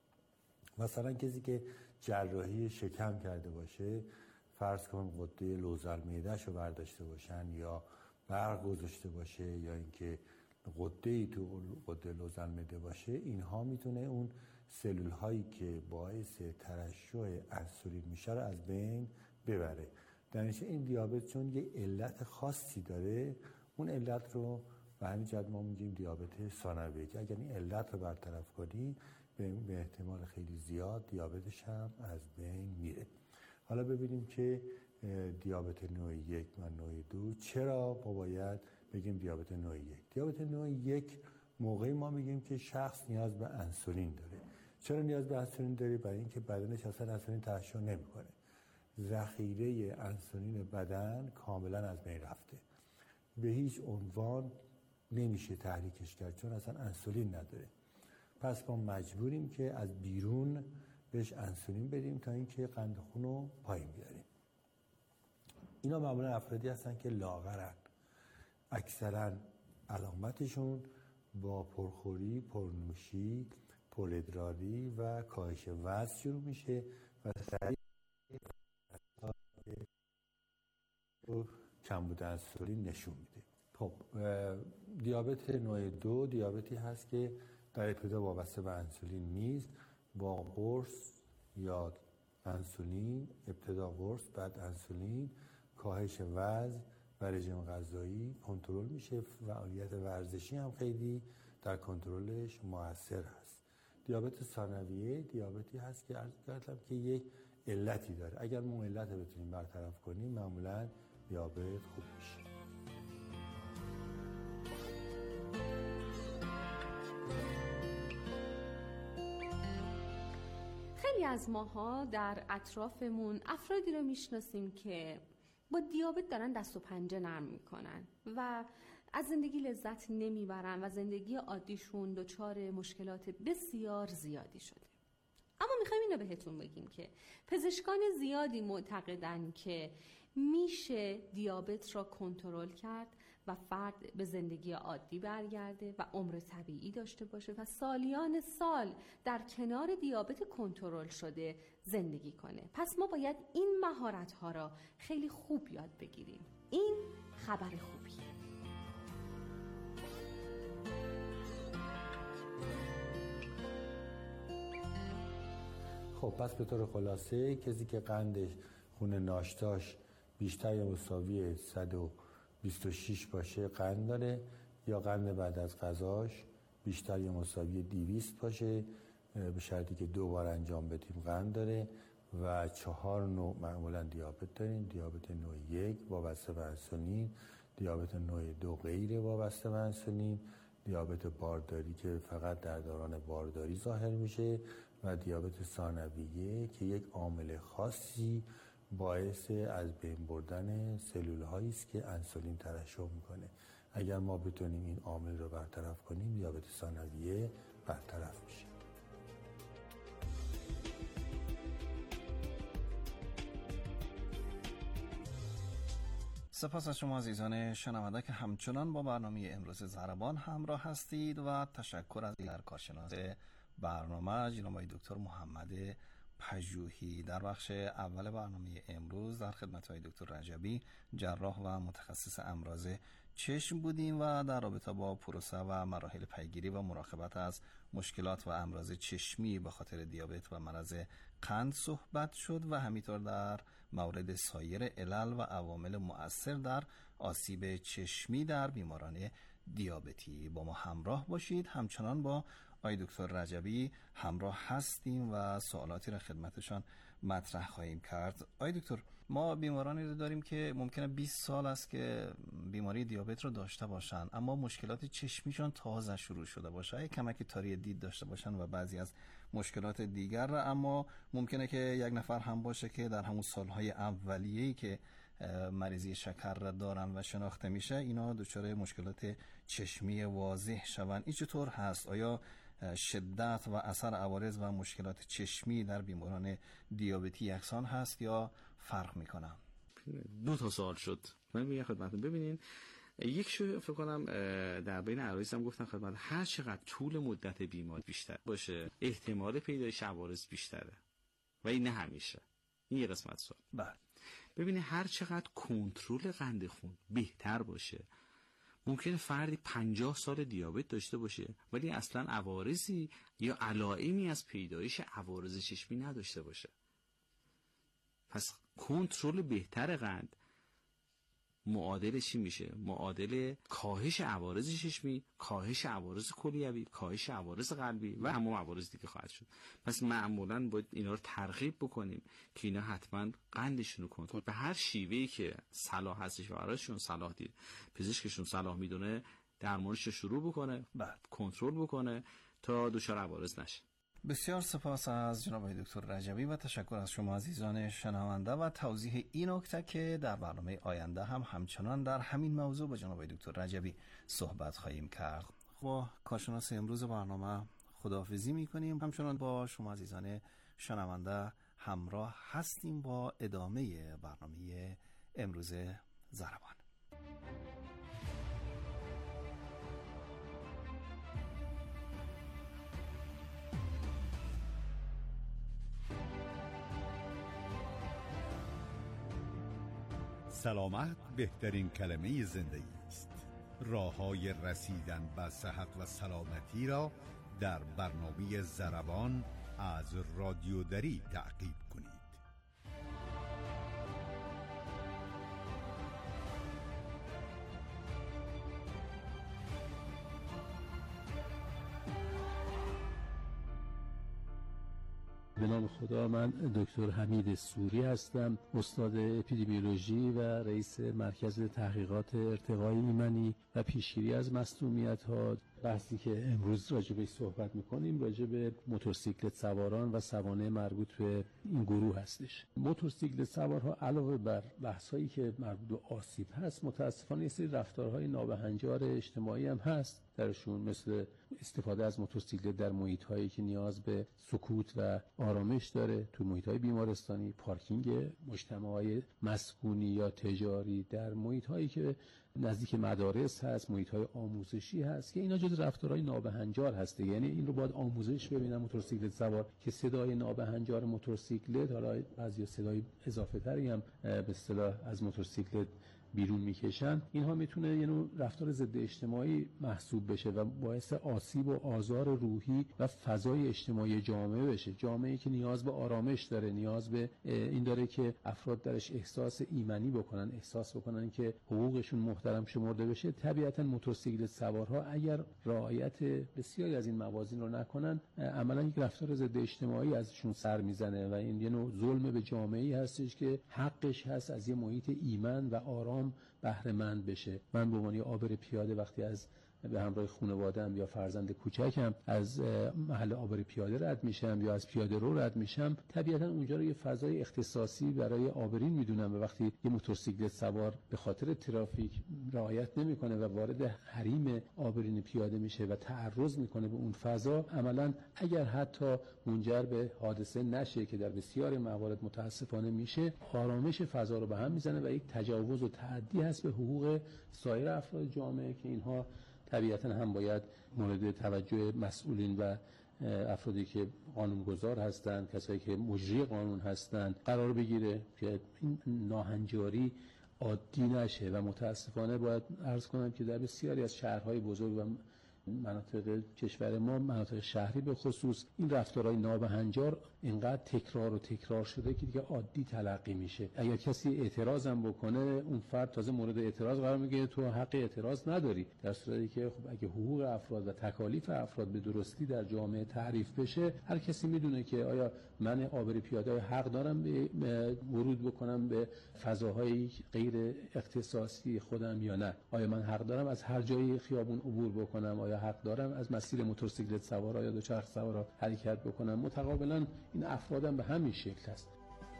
S12: مثلا کسی که جراحی شکم کرده باشه، فرض کن غده لوزالمیده‌اش رو برداشته باشن یا برق گذاشته باشه یا اینکه غده‌ای تو غده لوزالمیده باشه، اینها میتونه اون سلول هایی که باعث ترشح انسولین میشه رو از بین ببره. در نتیجه این دیابت چون یه علت خاصی داره، اون علت رو به همین جهت ما میگیم دیابت ثانویه، که اگر این علت رو برطرف کنی به احتمال خیلی زیاد دیابتش هم از بین میره. حالا ببینیم که دیابت نوع یک و نوع دو چرا ما باید بگیم دیابت نوع یک. دیابت نوع یک موقعی ما میگیم که شخص نیاز به انسولین داره. چرا نیاز به انسولین داره؟ برای اینکه بدنش اصلا انسولین ترشح نمیکنه. ذخیره انسولین بدن کاملا از بین رفته. به هیچ عنوان نمیشه تحریکش کرد چون اصلا انسولین نداره. پس ما مجبوریم که از بیرون بهش انسولین بدیم تا اینکه قند خون رو پایین بیاریم. اینا معمولا افرادی هستن که لاغرن. اکثرا علامتشون با پرخوری، پرنوشی، پرادراری و کاهش وزن شروع میشه و سریع کمبود انسولین نشون میده. خب دیابت نوع دو دیابتی هست که در ابتدا وابسته به انسولین نیست. با قرص یا انسولین، ابتدا قرص بعد انسولین، کاهش وزن و رژیم غذایی کنترل میشه. فعالیت ورزشی هم خیلی در کنترلش موثر هست. دیابت ثانویه دیابتی هست که عرض کردم که یک علتی داره. اگر ما علت رو بتونیم برطرف کنیم معمولا دیابت خوب میشه.
S11: خیلی از ماها در اطرافمون افرادی رو میشناسیم که با دیابت دارن دست و پنجه نرم میکنن و از زندگی لذت نمیبرن و زندگی عادیشون دچار مشکلات بسیار زیادی شده. اما میخوایم اینو بهتون بگیم که پزشکان زیادی معتقدن که میشه دیابت را کنترل کرد و فرد به زندگی عادی برگرده و عمر طبیعی داشته باشه و سالیان سال در کنار دیابت کنترل شده زندگی کنه. پس ما باید این مهارت‌ها را خیلی خوب یاد بگیریم. این خبر خوبیه.
S12: خب پس به طور خلاصه کسی که قند خون ناشتاش بیشتر یا مساوی صد و بیست و شش باشه قند داره، یا قند بعد از غذاش بیشتر یا مساوی دویست باشه به شرطی که دو بار انجام بدیم قند داره. و چهار نوع معمولا دیابت داریم. دیابت نوع یک وابسته به انسولین، دیابت نوع دو غیر وابسته به انسولین، دیابت بارداری که فقط در دوران بارداری ظاهر میشه و دیابت ثانویه که یک عامل خاصی باعث از بین بردن سلول هایی است که انسولین ترشح میکنه. اگر ما بتونیم این عامل رو برطرف کنیم دیابت ثانویه برطرف میشه.
S9: سپاس از شما عزیزان شنونده که همچنان با برنامه امروز ضربان همراه هستید و تشکر از در کارشناس برنامه جناب دکتر محمد پژوهی. در بخش اول برنامه امروز در خدمت های دکتر رجبی جراح و متخصص امراض چشم بودیم و در رابطه با پروسه و مراحل پیگیری و مراقبت از مشکلات و امراض چشمی به خاطر دیابت و مرض قند صحبت شد و همینطور در مورد سایر علل و عوامل مؤثر در آسیب چشمی در بیماران دیابتی. با ما همراه باشید. همچنان با آقای دکتر رجبی همراه هستیم و سوالاتی را خدمتشان مطرح خواهیم کرد. آقای دکتر، ما بیمارانی رو داریم که ممکنه بیست سال است که بیماری دیابت رو داشته باشن اما مشکلات چشمیشون تازه شروع شده باشه، کمک تاری دید داشته باشن و بعضی از مشکلات دیگر، اما ممکنه که یک نفر هم باشه که در همون سالهای اولیه‌ای که مریضی شکر را دارن و شناخته میشه اینا دچار مشکلات چشمی واضح شوند. این چطور هست؟ آیا شدت و اثر عوارض و مشکلات چشمی در بیماران دیابتی یکسان هست یا فرق میکنن؟
S10: دو تا سوال شد. من میگم خدمتتون ببینین، یک شو فکر کنم در بین عوارض هم گفتم خدمت، هر چقدر طول مدت بیماری بیشتر باشه احتمال پیدایش عوارض بیشتره و این نه همیشه. این یه قسمت سوال.
S9: بله.
S10: ببینید هر چقدر کنترل قند خون بهتر باشه ممکنه فردی پنجاه سال دیابت داشته باشه ولی اصلا عوارضی یا علائمی از پیدایش عوارض چشمی نداشته باشه. پس کنترل بهتر قند معادل چی میشه؟ معادل کاهش عوارض چشمی، کاهش عوارض کلیوی، کاهش عوارض قلبی و همون عوارض دیگه خواهد شد. پس معمولاً باید اینا رو ترغیب بکنیم که اینا حتما قندشون رو کنترل به هر شیوهی که صلاح هستش و برایشون صلاح دید پزشکشون صلاح میدونه درمانش رو شروع بکنه، بعد کنترل بکنه تا دچار عوارض نشه.
S9: بسیار سپاس از جناب دکتر رجبی و تشکر از شما عزیزان شنونده و توضیح این نکته که در برنامه آینده هم همچنان در همین موضوع با جناب دکتر رجبی صحبت خواهیم کرد. با کارشناس امروز برنامه خداحافظی می‌کنیم. همچنان با شما عزیزان شنونده همراه هستیم با ادامه برنامه امروز ضربان.
S13: سلامت بهترین کلمه زندگی است. راه‌های رسیدن به صحت و سلامتی را در برنامه ضربان از رادیو دری تعقیب کنید.
S14: به نام خدا، من دکتر حمید سوری هستم، استاد اپیدمیولوژی و رئیس مرکز تحقیقات ارتقای ایمنی و پیشگیری از مسمومیت‌ها. بحثی که امروز راجع بهش صحبت می‌کنیم راجع به موتورسیکلت سواران و سوانح مربوط به این گروه هستش. موتورسیکلت سوارها علاوه بر بحث‌هایی که مربوط به آسیب هست، متأسفانه یه سری رفتارهای نابهنجار اجتماعی هم هست درشون، مثل استفاده از موتورسیکلت در محیط‌هایی که نیاز به سکوت و آرامش داره، تو محیط‌های بیمارستانی، پارکینگ مجتمع‌های مسکونی یا تجاری، در محیط‌هایی که نزدیک مدارس هست، محیط‌های آموزشی هست که اینا جز رفتارهای نابهنجار هسته. یعنی این رو باید آموزش ببینن موتورسیکلت سوار که صدای نابهنجار موتورسیکلت، حالا بعضی صدای اضافه تری هم به اصطلاح از موتورسیکلت بیرون میکشن، اینها میتونه یه نوع رفتار ضد اجتماعی محسوب بشه و باعث آسیب و آزار روحی و فضای اجتماعی جامعه بشه. جامعه‌ای که نیاز به آرامش داره، نیاز به این داره که افراد درش احساس ایمنی بکنن، احساس بکنن که حقوقشون محترم شمرده بشه، طبیعتاً موتورسیکلت سوارها اگر رعایت بسیاری از این موازین رو نکنن، عملاً یک رفتار ضد اجتماعی ازشون سر میزنه و این یه نوع ظلم به جامعه‌ای هستش که حقش هست از یه محیط ایمن و آرام بهره مند بشه. من به عنوان عابر پیاده وقتی از به همراه خانواده‌ام یا فرزند کوچکم از محل عابر پیاده رد میشم یا از پیاده رو رد میشم، طبیعتا اونجا رو یه فضای اختصاصی برای عابرین میدونم و وقتی یه موتورسیکلت سوار به خاطر ترافیک رعایت نمیکنه و وارد حریم عابرین پیاده میشه و تعرض میکنه به اون فضا، عملا اگر حتی منجر به حادثه نشه که در بسیاری موارد متاسفانه میشه، آرامش فضا رو به هم میزنه و یک تجاوز و تعدی هست به حقوق سایر افراد جامعه که اینها طبیعتاً هم باید مورد توجه مسئولین و افرادی که قانونگذار هستند، کسایی که مجری قانون هستند قرار بگیره که این ناهنجاری عادی نشه. و متاسفانه باید عرض کنم که در بسیاری از شهرهای بزرگ و مناطق کشور ما، مناطق شهری به خصوص، این رفتارهای نابهنجار اینقدر تکرار و تکرار شده که دیگه عادی تلقی میشه. اگر کسی اعتراض هم بکنه، اون فرد تازه مورد اعتراض قرار میگیره، تو حق اعتراض نداری، در صورتی که خب اگه حقوق افراد و تکالیف افراد به درستی در جامعه تعریف بشه، هر کسی میدونه که آیا من عابر پیاده حق دارم به ورود بکنم به فضاهای غیر اختصاصی خودم یا نه، آیا من حق دارم از هر جایی خیابون عبور بکنم، آیا حق دارم از مسیر موتورسیکلت سوارا یا دوچرخ سوارا حرکت بکنم. متقابلا این افرادم به همین شکل هست.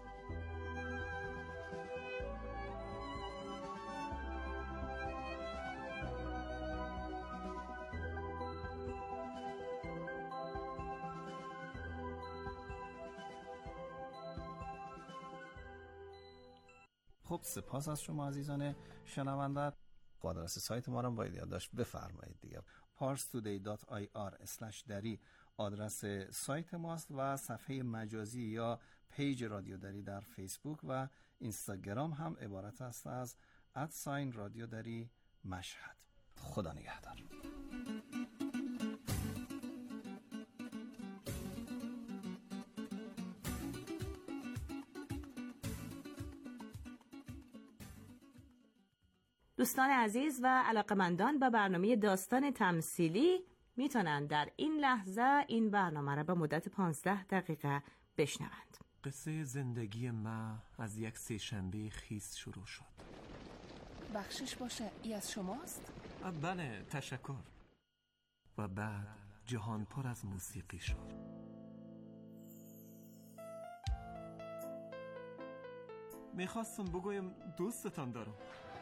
S9: خب سپاس از شما عزیزان شنونده. با آدرس سایت ما رو باید یادداشت بفرمایید دیگه. پارس تودی دات آی آر اسلش دری آدرس سایت ماست و صفحه مجازی یا پیج رادیو دری در فیسبوک و اینستاگرام هم عبارت است از ادساین رادیو دری مشهد. خدا نگهدار.
S8: دوستان عزیز و علاقمندان به برنامه داستان تمثیلی میتونن در این لحظه این برنامه را به مدت پانزده دقیقه بشنوند.
S15: قصه زندگی ما از یک سه‌شنبه خیس شروع شد.
S16: بخشش باشه، ای از شماست؟
S15: بله، تشکر. و بعد جهان پر از موسیقی شد. میخواستم بگویم دوستتان دارم.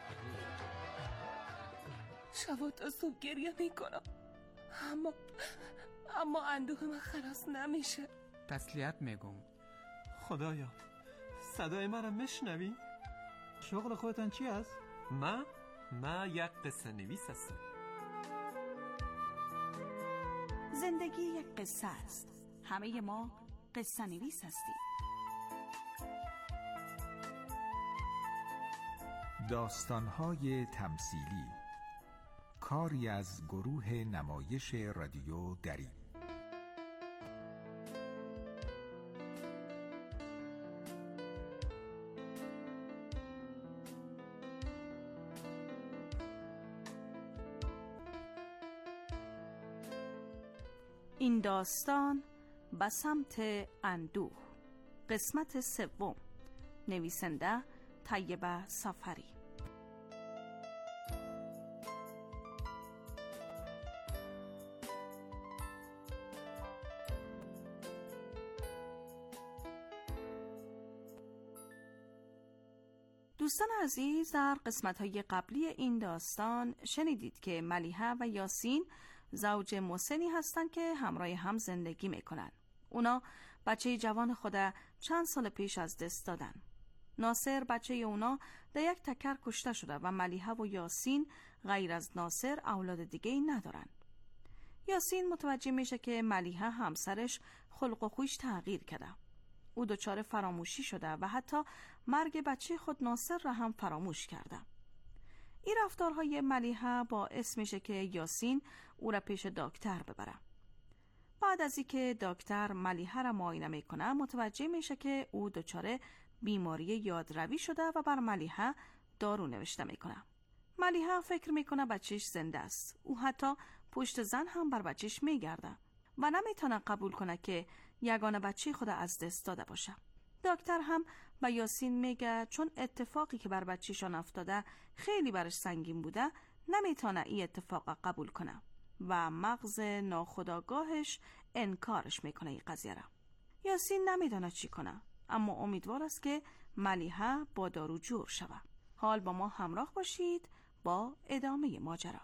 S16: شب تا صبح گریه میکنم، اما اما اندوه من خلاص نمیشه.
S17: تسلیت میگم.
S15: خدایا، صدای مرا میشنوی؟
S17: شغل خودتان چی است؟
S15: من؟ من یک قصه نویس هستم.
S18: زندگی یک قصه است. همه ما قصه نویس هستیم.
S19: داستان‌های تمثیلی، کاری از گروه نمایش رادیو دری.
S18: این داستان به سمت اندوه، قسمت سوم، نویسنده طیبه سفری. دوستان عزیز، در قسمت‌های قبلی این داستان شنیدید که ملیحه و یاسین زوج محسنی هستند که همراه هم زندگی میکنن. اونا بچه جوان خود چند سال پیش از دست دادن. ناصر بچه اونا در یک تکر کشته شده و ملیحه و یاسین غیر از ناصر اولاد دیگه ای ندارن. یاسین متوجه میشه که ملیحه همسرش خلق و خویش تغییر کرده. او دچار فراموشی شده و حتی مرگ بچه خود ناصر را هم فراموش کرده. این رفتارهای ملیحه باعث میشه که یاسین او را پیش دکتر ببره. بعد از اینکه دکتر ملیحه را معاینه میکنه متوجه میشه که او دچار بیماری یادروی شده و بر ملیحه دارو نوشته میکنه. ملیحه فکر میکنه بچهش زنده است. او حتی پشت زن هم بر بچهش میگرده و نمیتونه قبول کنه که یگانه بچه خود از دست داده باشه. دکتر هم به یاسین میگه چون اتفاقی که بر بچه‌شان افتاده خیلی برش سنگین بوده نمیتونه این اتفاق قبول کنه و مغز ناخودآگاهش انکارش میکنه این قضیه را. یاسین نمیدونه چی کنه، اما امیدوار است که ملیحه با دارو جور شود. حال با ما همراه باشید با ادامه ماجرا.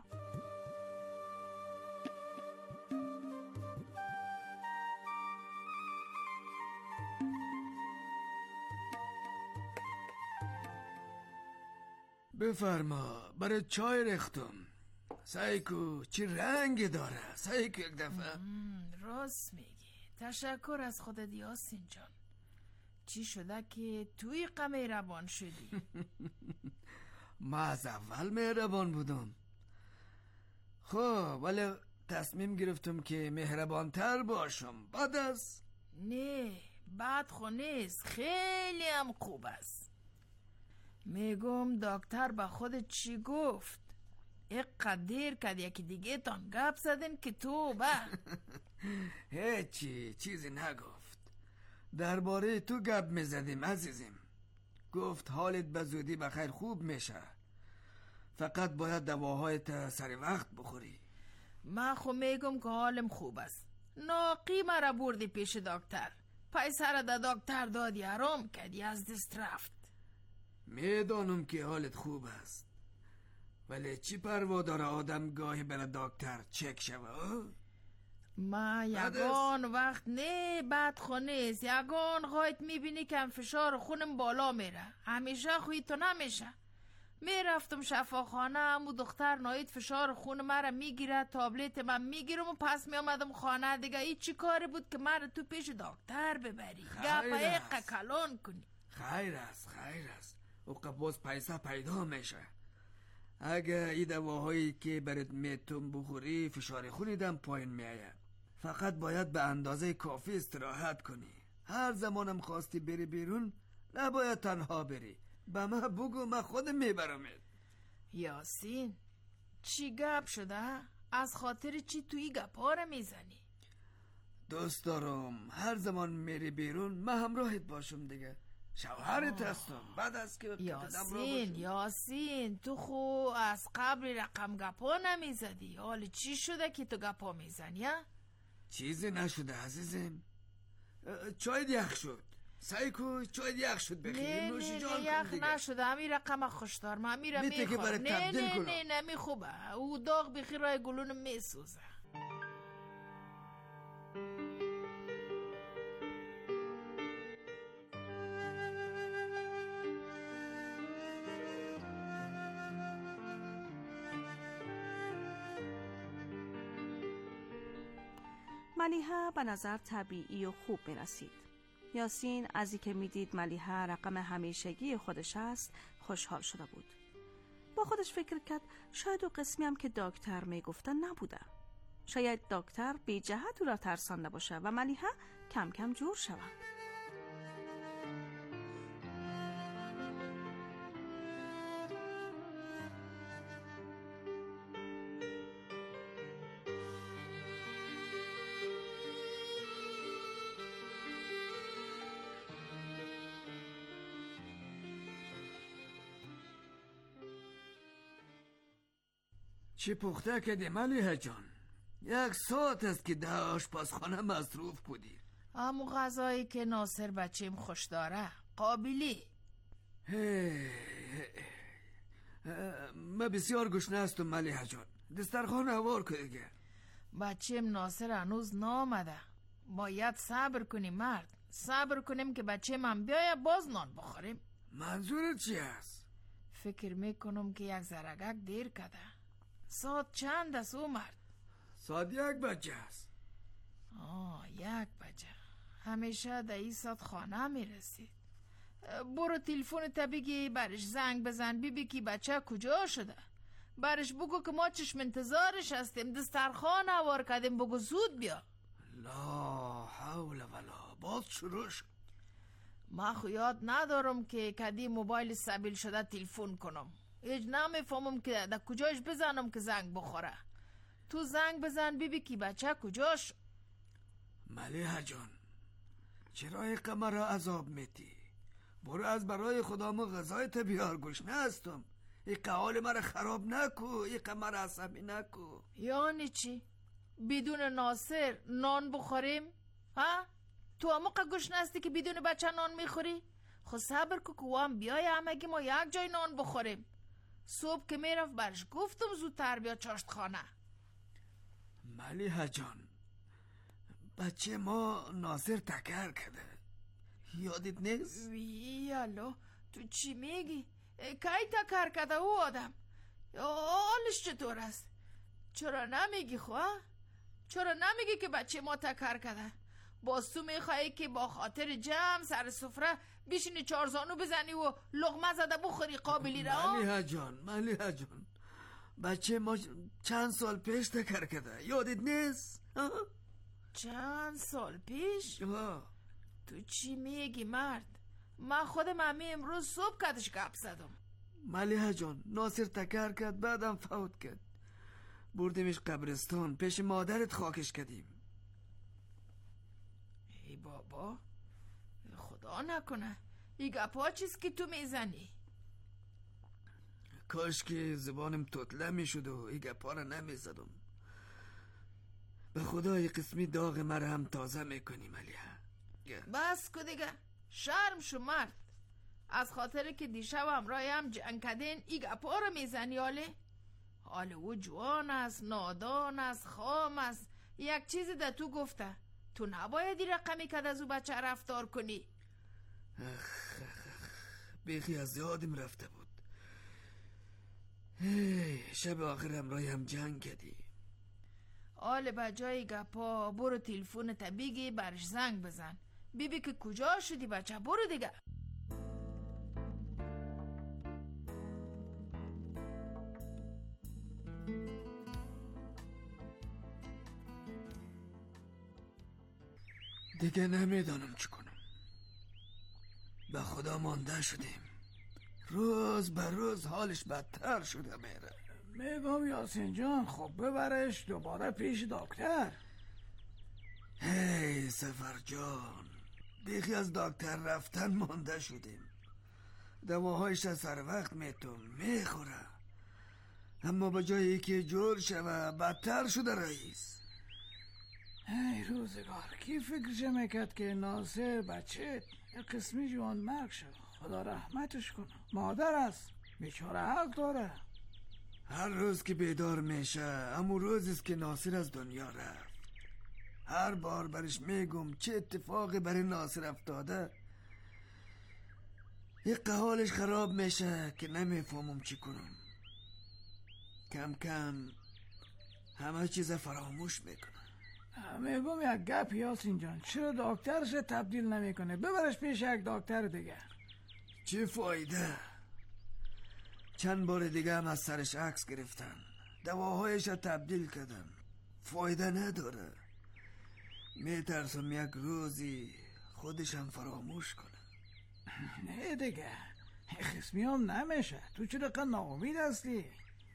S20: بفرما، برای چای رختم. سایکو چی رنگ داره؟ سایکو یک دفعه.
S21: راست میگی. تشکر از خودت یاسین جان. چی شده که توی غم مهربان شدی؟
S20: ما از اول مهربان بودم. خب ولی تصمیم گرفتم که مهربانتر باشم. بعد از
S21: نه بد خو نیست، خیلی هم خوب است. میگم دکتر به خودت چی گفت؟ اقدر دیر کد یکی دیگه تان گپ زدین که تو به
S20: هیچی چیزی نگفت. درباره تو گپ میزدیم عزیزم. گفت حالت به زودی بخیر خوب میشه، فقط باید دواهایت سر وقت بخوری.
S21: من خو میگم که حالم خوب است. ناقی مرا بردی پیش دکتر، پیسر دا دکتر دادی حرام کردی از دست رفت.
S20: میدانم که حالت خوب است، ولی چی پروا داره آدم گاهی بره دکتر چک شوه؟
S21: ما یگان وقت نه بد خونیست، یگان خواهید میبینی که فشار خونم بالا میره. همیشه خوی تو نمیشه. میرفتم شفاخانه، امو دختر نایید فشار خون مرا میگیره، تابلت من میگیرم و پس میامدم خانه دیگه. ای چی کاری بود که مرا تو پیش دکتر ببری؟ گپا ایقا کلان کنی.
S20: خیر است خیر است، او باز پیسه پیدا میشه. اگه ای دواهایی که برات میتون بخوری فشار خونیدم پایین میایه. فقط باید به اندازه کافی استراحت کنی. هر زمانم خواستی بری بیرون نباید تنها بری. به من بگو، من خودم میبرمت.
S21: یاسین چی گپ شده؟ از خاطر چی توی گپا رو میزنی؟
S20: دوست دارم هر زمان میری بیرون من همراهت باشم دیگه. شوهرت هستم بعد از که
S21: یاسین یاسین تو خو از قبل رقم گپا نمیزدی، حالا چی شده که تو گپا میزنی؟
S20: چیزی نشده عزیزم. چای یخ شد، سعی کو چای یخ شد بخیر.
S21: نه
S20: نوشی
S21: نه
S20: جان
S21: نه
S20: کن
S21: یخ
S20: دیگه.
S21: نشده، همین رقم خوشدار من میرم
S20: میته که برای
S21: میخورم. نه
S20: تبدیل
S21: نه
S20: کنم.
S21: نه نه میخوبه، او داغ بخیر رای گلون میسوزه.
S18: ملیحه به نظر طبیعی و خوب می رسید. یاسین از اینکه می دید ملیحه رقم همیشگی خودش است خوشحال شده بود. با خودش فکر کرد شاید او قسمی هم که دکتر می گفتن نبوده. شاید دکتر بی جهت او را ترسانده باشه و ملیحه کم کم جور شود.
S20: چی پخته کردی ملیحه جان؟ یک ساعت است که در آشپزخانه مصروف بودی.
S21: همون غذایی که ناصر بچیم خوش داره قابلی.
S20: من بسیار گشنه هستم ملیحه جان، دسترخوان هوار که دیگه.
S21: بچیم ناصر هنوز نامده، باید صبر کنیم مرد، صبر کنیم که بچیم هم بیایه باز نان بخوریم.
S20: منظورت چی است؟
S21: فکر میکنم که یک زرگک دیر کده. ساعت چند است او مرد؟
S20: ساعت یک بجه است.
S21: آه یک بجه. همیشه در این ساعت خانه میرسید. برو تلفن تا بگی برش زنگ بزن بیبی که بچه کجا شده. برش بگو که ما چشم انتظارش هستیم، دسترخوان هوار کردیم، بگو زود بیا.
S20: لا حول ولا باز شروع شد.
S21: من خو یاد ندارم که کدی موبایل سبیل شده تلفن کنم. هیچ نمیفهمم که در کجاش بزنم که زنگ بخوره. تو زنگ بزن بیبی که بچه کجاش.
S20: ملیحه جان چرا این قمر را عذاب میتی؟ برو از برای خدامو غذایت بیار، گشنه هستم. این قحال مرا خراب نکو، این قمر عصبی نکو.
S21: یعنی چی؟ بدون ناصر نان بخوریم؟ ها؟ تو همه گشنه هستی که بدون بچه نان میخوری؟ خود صبر که کوام بیای همگی ما یک جای نان بخوریم. صبح که میرفت برش گفتم زودتر بیا چاشت خانه.
S20: ملیحه جان بچه ما ناصر تکر کرده، یادت نیست؟
S21: یالو تو چی میگی؟ کی تکر کرده او آدم؟ حالش چطور است؟ چرا نمیگی خواه؟ چرا نمیگی که بچه ما تکر کرده؟ باز تو میخوایی که با خاطر جمع سر سفره بیشینی چارزانو بزنی و لغمه زده بخوری قابلی را؟
S20: ملیحه جان ملیحه جان بچه ما چند سال پیش تکر کرده، یادت نیست؟
S21: چند سال پیش؟
S20: آه.
S21: تو چی میگی مرد؟ من خودم همی امروز صبح کدش گپ زدم.
S20: ملیحه جان ناصر تکر کرد بعدم فوت کرد، بردیمش قبرستان، پیش مادرت خاکش کردیم.
S21: ای بابا خدا نکنه ای گپا چیست که تو میزنی؟
S20: کاش که زبانم توتله میشد و ای گپا را نمیزدم. به خدا ای قسمی داغ مرا هم تازه میکنی ملیحه.
S21: بس که دیگه شرم شو مرد. از خاطر که دیشب همراه هم جنگ کردین ای گپا رو میزنی حاله؟ حاله او جوان است، نادان است، خام است، یک چیزی در تو گفته تو نبایدی رقمی کد از او بچه رفتار کنی.
S20: اخ اخ اخ بیخی از یادم رفته بود. شب آخر همراه هم جنگ کردی.
S21: حال بجای گپا برو تلفن تا بگی برش زنگ بزن بیبی که کجا شدی بچه. برو دیگه.
S20: دیگه نمیدانم چی کنم. به خدا مانده شدیم. روز به روز حالش بدتر شده میره.
S2: میگم یاسین جان خب ببرش دوباره پیش دکتر.
S20: هی سفر جان، دیگه از دکتر رفتن مانده شدیم. دواهایش سر وقت میتون میخوره، اما به جایی که جور شوه بدتر شده رئیس.
S2: ای روزگار، کی فکرش میکرد که ناصر بچه یه قسمی جوان مرگ شد. خدا رحمتش کنه، مادر است، بیچاره حق داره.
S20: هر روز که بیدار میشه همون روزیست که ناصر از دنیا رفت. هر بار برش میگم چه اتفاقی برای ناصر افتاده، یک حالش خراب میشه که نمیفهمم چی کنم. کم کم همه چیز فراموش میکنه.
S2: میگم یک گپ یاسین جان، چرا دکترش تبدیل نمیکنه؟ ببرش پیش یک دکتر دیگه.
S20: چه فایده؟ چند بار دیگه هم از سرش عکس گرفتن، دواهایش تبدیل کردن، فایده نداره. میترسم یک روزی خودشم فراموش کنه.
S2: نه دیگه، خصمی هم نمیشه. تو چرا قد ناامید هستی؟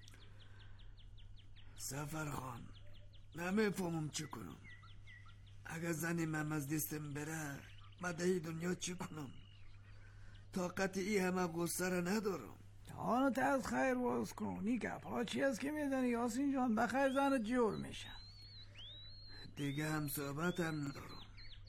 S20: سفر خان، نمیفهمم چی کنم. اگر زنی من از دستم بره مده دنیا چی کنم؟ طاقت ای همه غصه را ندارم.
S2: آنو تا از خیر باز کن. این گپ ها چی هست که میزنی یاسین جان؟ بخیر زن جور میشه.
S20: دیگه هم صحبت هم ندارم.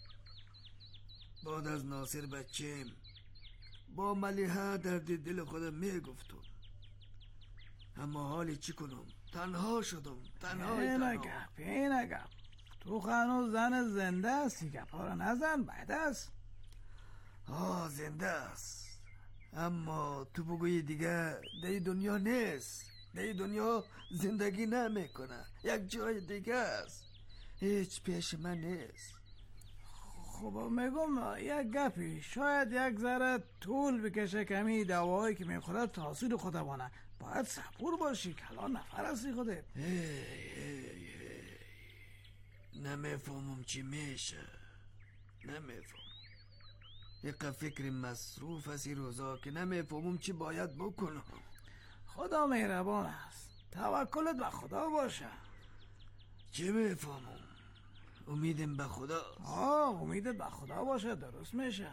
S20: بعد از ناصر بچیم با ملیحه درد دل خودم میگفتم، اما حالی چی کنم؟ تنها شدم. تنهای
S2: اینه
S20: تنها.
S2: گپ اینه گپ. تو خانو زن زنده هستی، گپ ها رو نزن. بعد است
S20: آه زنده است، اما تو بگویی دیگه دی دنیا نیست. دی دنیا زندگی نمیکنه، یک جای دیگه است، هیچ پیش من نیست.
S2: خب میگم یک گپی، شاید یک ذره طول بکشه کمی دوایی که میخوره تاثیر خود بانه. باید صبور باشی، کلان نفر هستی خوده.
S20: هی هی هی نمیفهمم چی میشه، نمیفهم. یک فکر مصروف است این روزا که نمیفهمم چی باید بکنم.
S2: خدا مهربان است، توکلت به خدا باشه.
S20: چی میفهمم؟ امیدم به خدا.
S2: آه امیدت به خدا باشه، درست میشه.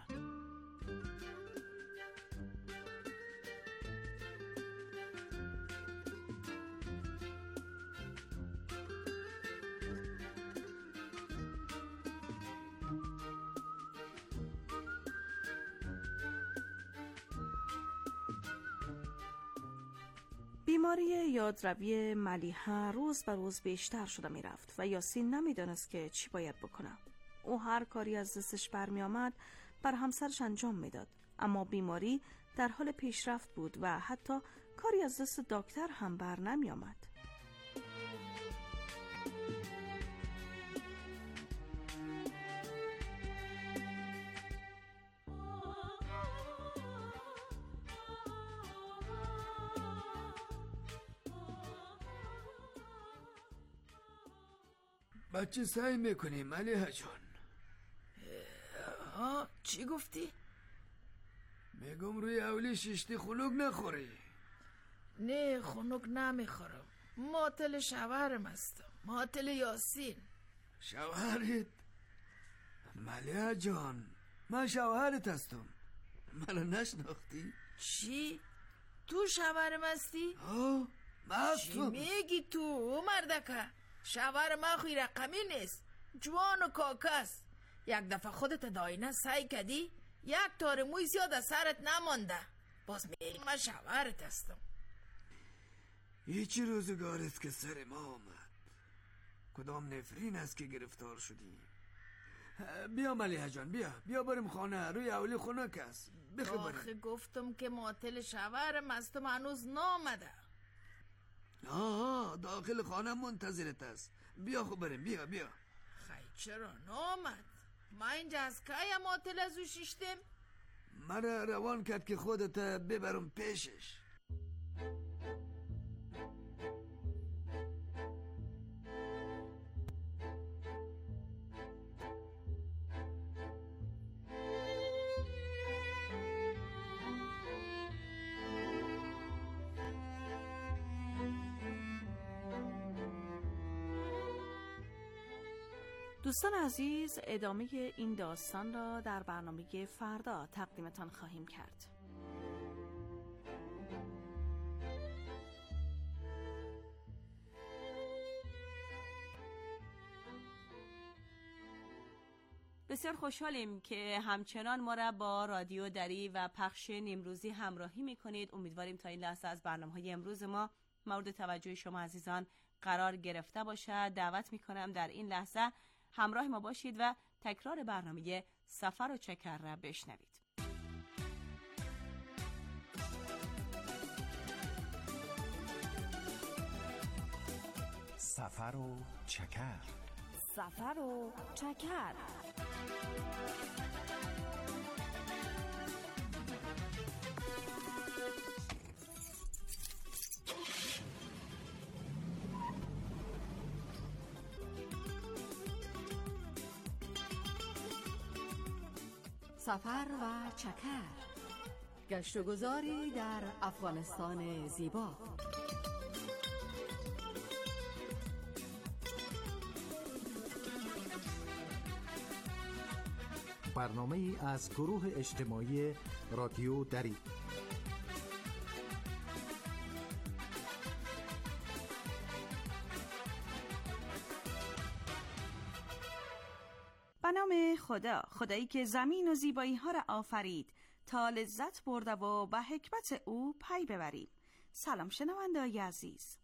S18: بیماری یادروی ملیحه روز به روز بیشتر شده می رفت و یاسین نمیدانست که چی باید بکنه. او هر کاری از دستش برمی آمد بر همسرش انجام میداد، اما بیماری در حال پیشرفت بود و حتی کاری از دست دکتر هم بر نمی آمد.
S20: بچه سعی میکنیم ملیحه جان.
S21: ها چی گفتی؟
S20: میگم روی اولی شیشتی خنک نخوری.
S21: نه خنک نمیخورم، ماتل شوهرم هستم، ماتل یاسین.
S20: شوهرت؟ ملیحه جان من شوهرت هستم، منو نشناختی؟
S21: چی؟ تو شوهرم هستی؟
S20: ها
S21: چی میگی تو مردکه؟ شوهر من خوی رقمی نیست، جوان و کاکست. یک دفعه خودت داینه سعی کردی یک تار موی زیاد از سرت نمانده، باز میگی من شوهرت هستم.
S20: هیچی روزگارست که سر ما آمد. کدام نفرین است که گرفتار شدی؟ بیا ملیحه جان، بیا بیا بریم خانه، روی اولی خنک است. بخی بریم.
S21: آخه گفتم که ماتل شوهرم هستم، هنوز نامده.
S20: آه داخل خانه منتظرت است. بیا خب بریم، بیا بیا.
S21: خیلی چرا نامد؟ ما اینجا از که ماتل از او شیشتم؟
S20: مرا روان کرد که خودت ببرم پیشش.
S18: دوستان عزیز، ادامه این داستان را در برنامه فردا تقدیمتان خواهیم کرد. بسیار خوشحالیم که همچنان ما را با رادیو دری و پخش نیمروزی همراهی می کنید. امیدواریم تا این لحظه از برنامه‌های امروز ما مورد توجه شما عزیزان قرار گرفته باشد. دعوت می کنم در این لحظه همراه ما باشید و تکرار برنامه سفر و چکر را بشنوید.
S19: سفر و چکر،
S18: سفر و چکر.
S5: سفر و چکر، گشت و گذاری در افغانستان زیبا.
S3: برنامه ای از گروه اجتماعی رادیو دری.
S18: به نام خدا، خدایی که زمین و زیبایی ها را آفرید تا لذت برده و به حکمت او پی ببریم. سلام شنونده‌های عزیز.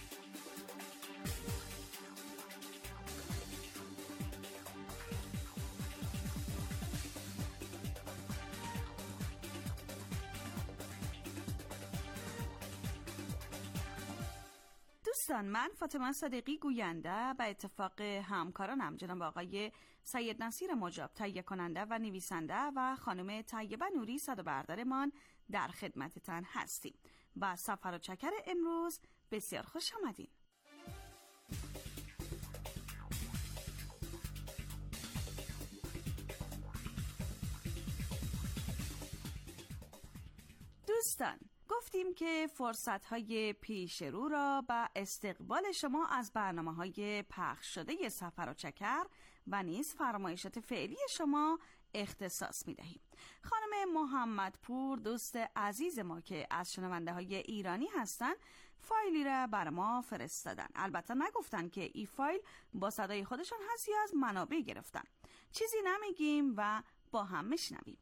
S18: دوستان، من فاطمه صدیقی گوینده به اتفاق همکارانم جناب آقای سید نصیر مجاب تهیه کننده و نویسنده و خانم طیبه نوری صدا بردارمان در خدمتتان هستیم. با سفر و چکر امروز بسیار خوش آمدین. دوستان، گفتیم که فرصت‌های پیش رو را به استقبال شما از برنامه‌های پخش شده سفر و چکر و نیز فرمایشات فعلی شما اختصاص می‌دهیم. خانم محمدپور، دوست عزیز ما که از شنونده‌های ایرانی هستند، فایلی را بر ما فرستادن. البته نگفتن که این فایل با صدای خودشون هست یا از منابع گرفتن. چیزی نمیگیم و با هم میشنویم.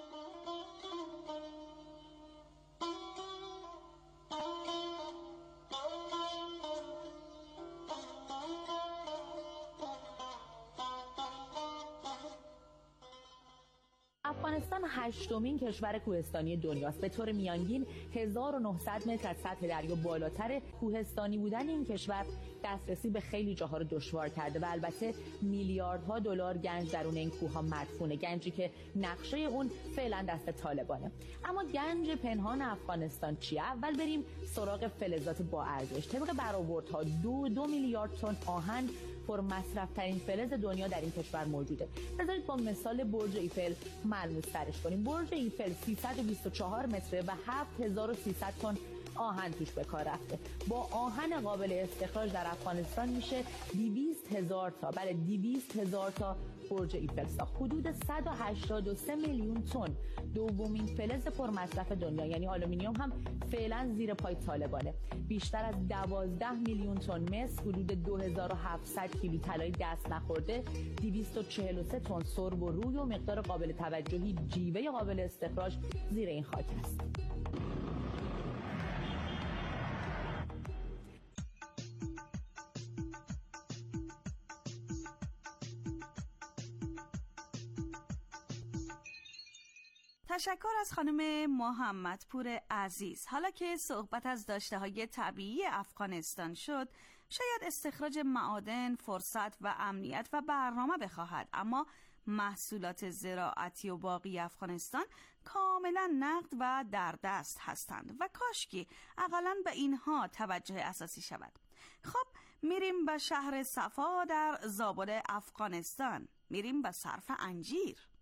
S22: افغانستان هشتمین کشور کوهستانی دنیاست. به طور میانگین هزار و نهصد متر از سطح دریا بالاتر. کوهستانی بودن این کشور دسترسی به خیلی جاها رو دشوار کرده و البته میلیاردها دلار گنج درون این کوه‌ها مدفونه، گنجی که نقشه اون فعلا دست طالبانه. اما گنج پنهان افغانستان چیه؟ اول بریم سراغ فلزات با ارزش. طبق برآوردها دو دو میلیارد تن آهن پر مصرف ترین فلز دنیا در این کشور موجوده. بذارید با مثال برج ایفل ملموس ترش کنیم. برج ایفل سیصد و بیست و چهار متره و هفت هزار و سیصد تن آهن توش به کار رفته. با آهن قابل استخراج در افغانستان میشه دویست هزار تا بله دویست هزار تا برج ایفل ساخت. حدود صد و هشتاد و سه میلیون تن دومین فلز پرمصرف دنیا یعنی آلومینیوم هم فعلا زیر پای طالبانه. بیشتر از دوازده میلیون تن مس، حدود دو هزار و هفتصد کیلو طلای دست نخورده، دویست و چهل و سه تن سرب و روی و مقدار قابل توجهی جیوه قابل استخراج زیر این خاک است.
S18: تشکر از خانم محمدپور عزیز. حالا که صحبت از داشته‌های طبیعی افغانستان شد، شاید استخراج معادن فرصت و امنیت و برنامه بخواهد، اما محصولات زراعتی و باغی افغانستان کاملا نقد و در دست هستند و کاشکی اقلاً به اینها توجه اساسی شود. خب میریم به شهر صفا در زابل افغانستان، میریم به صرف انجیر.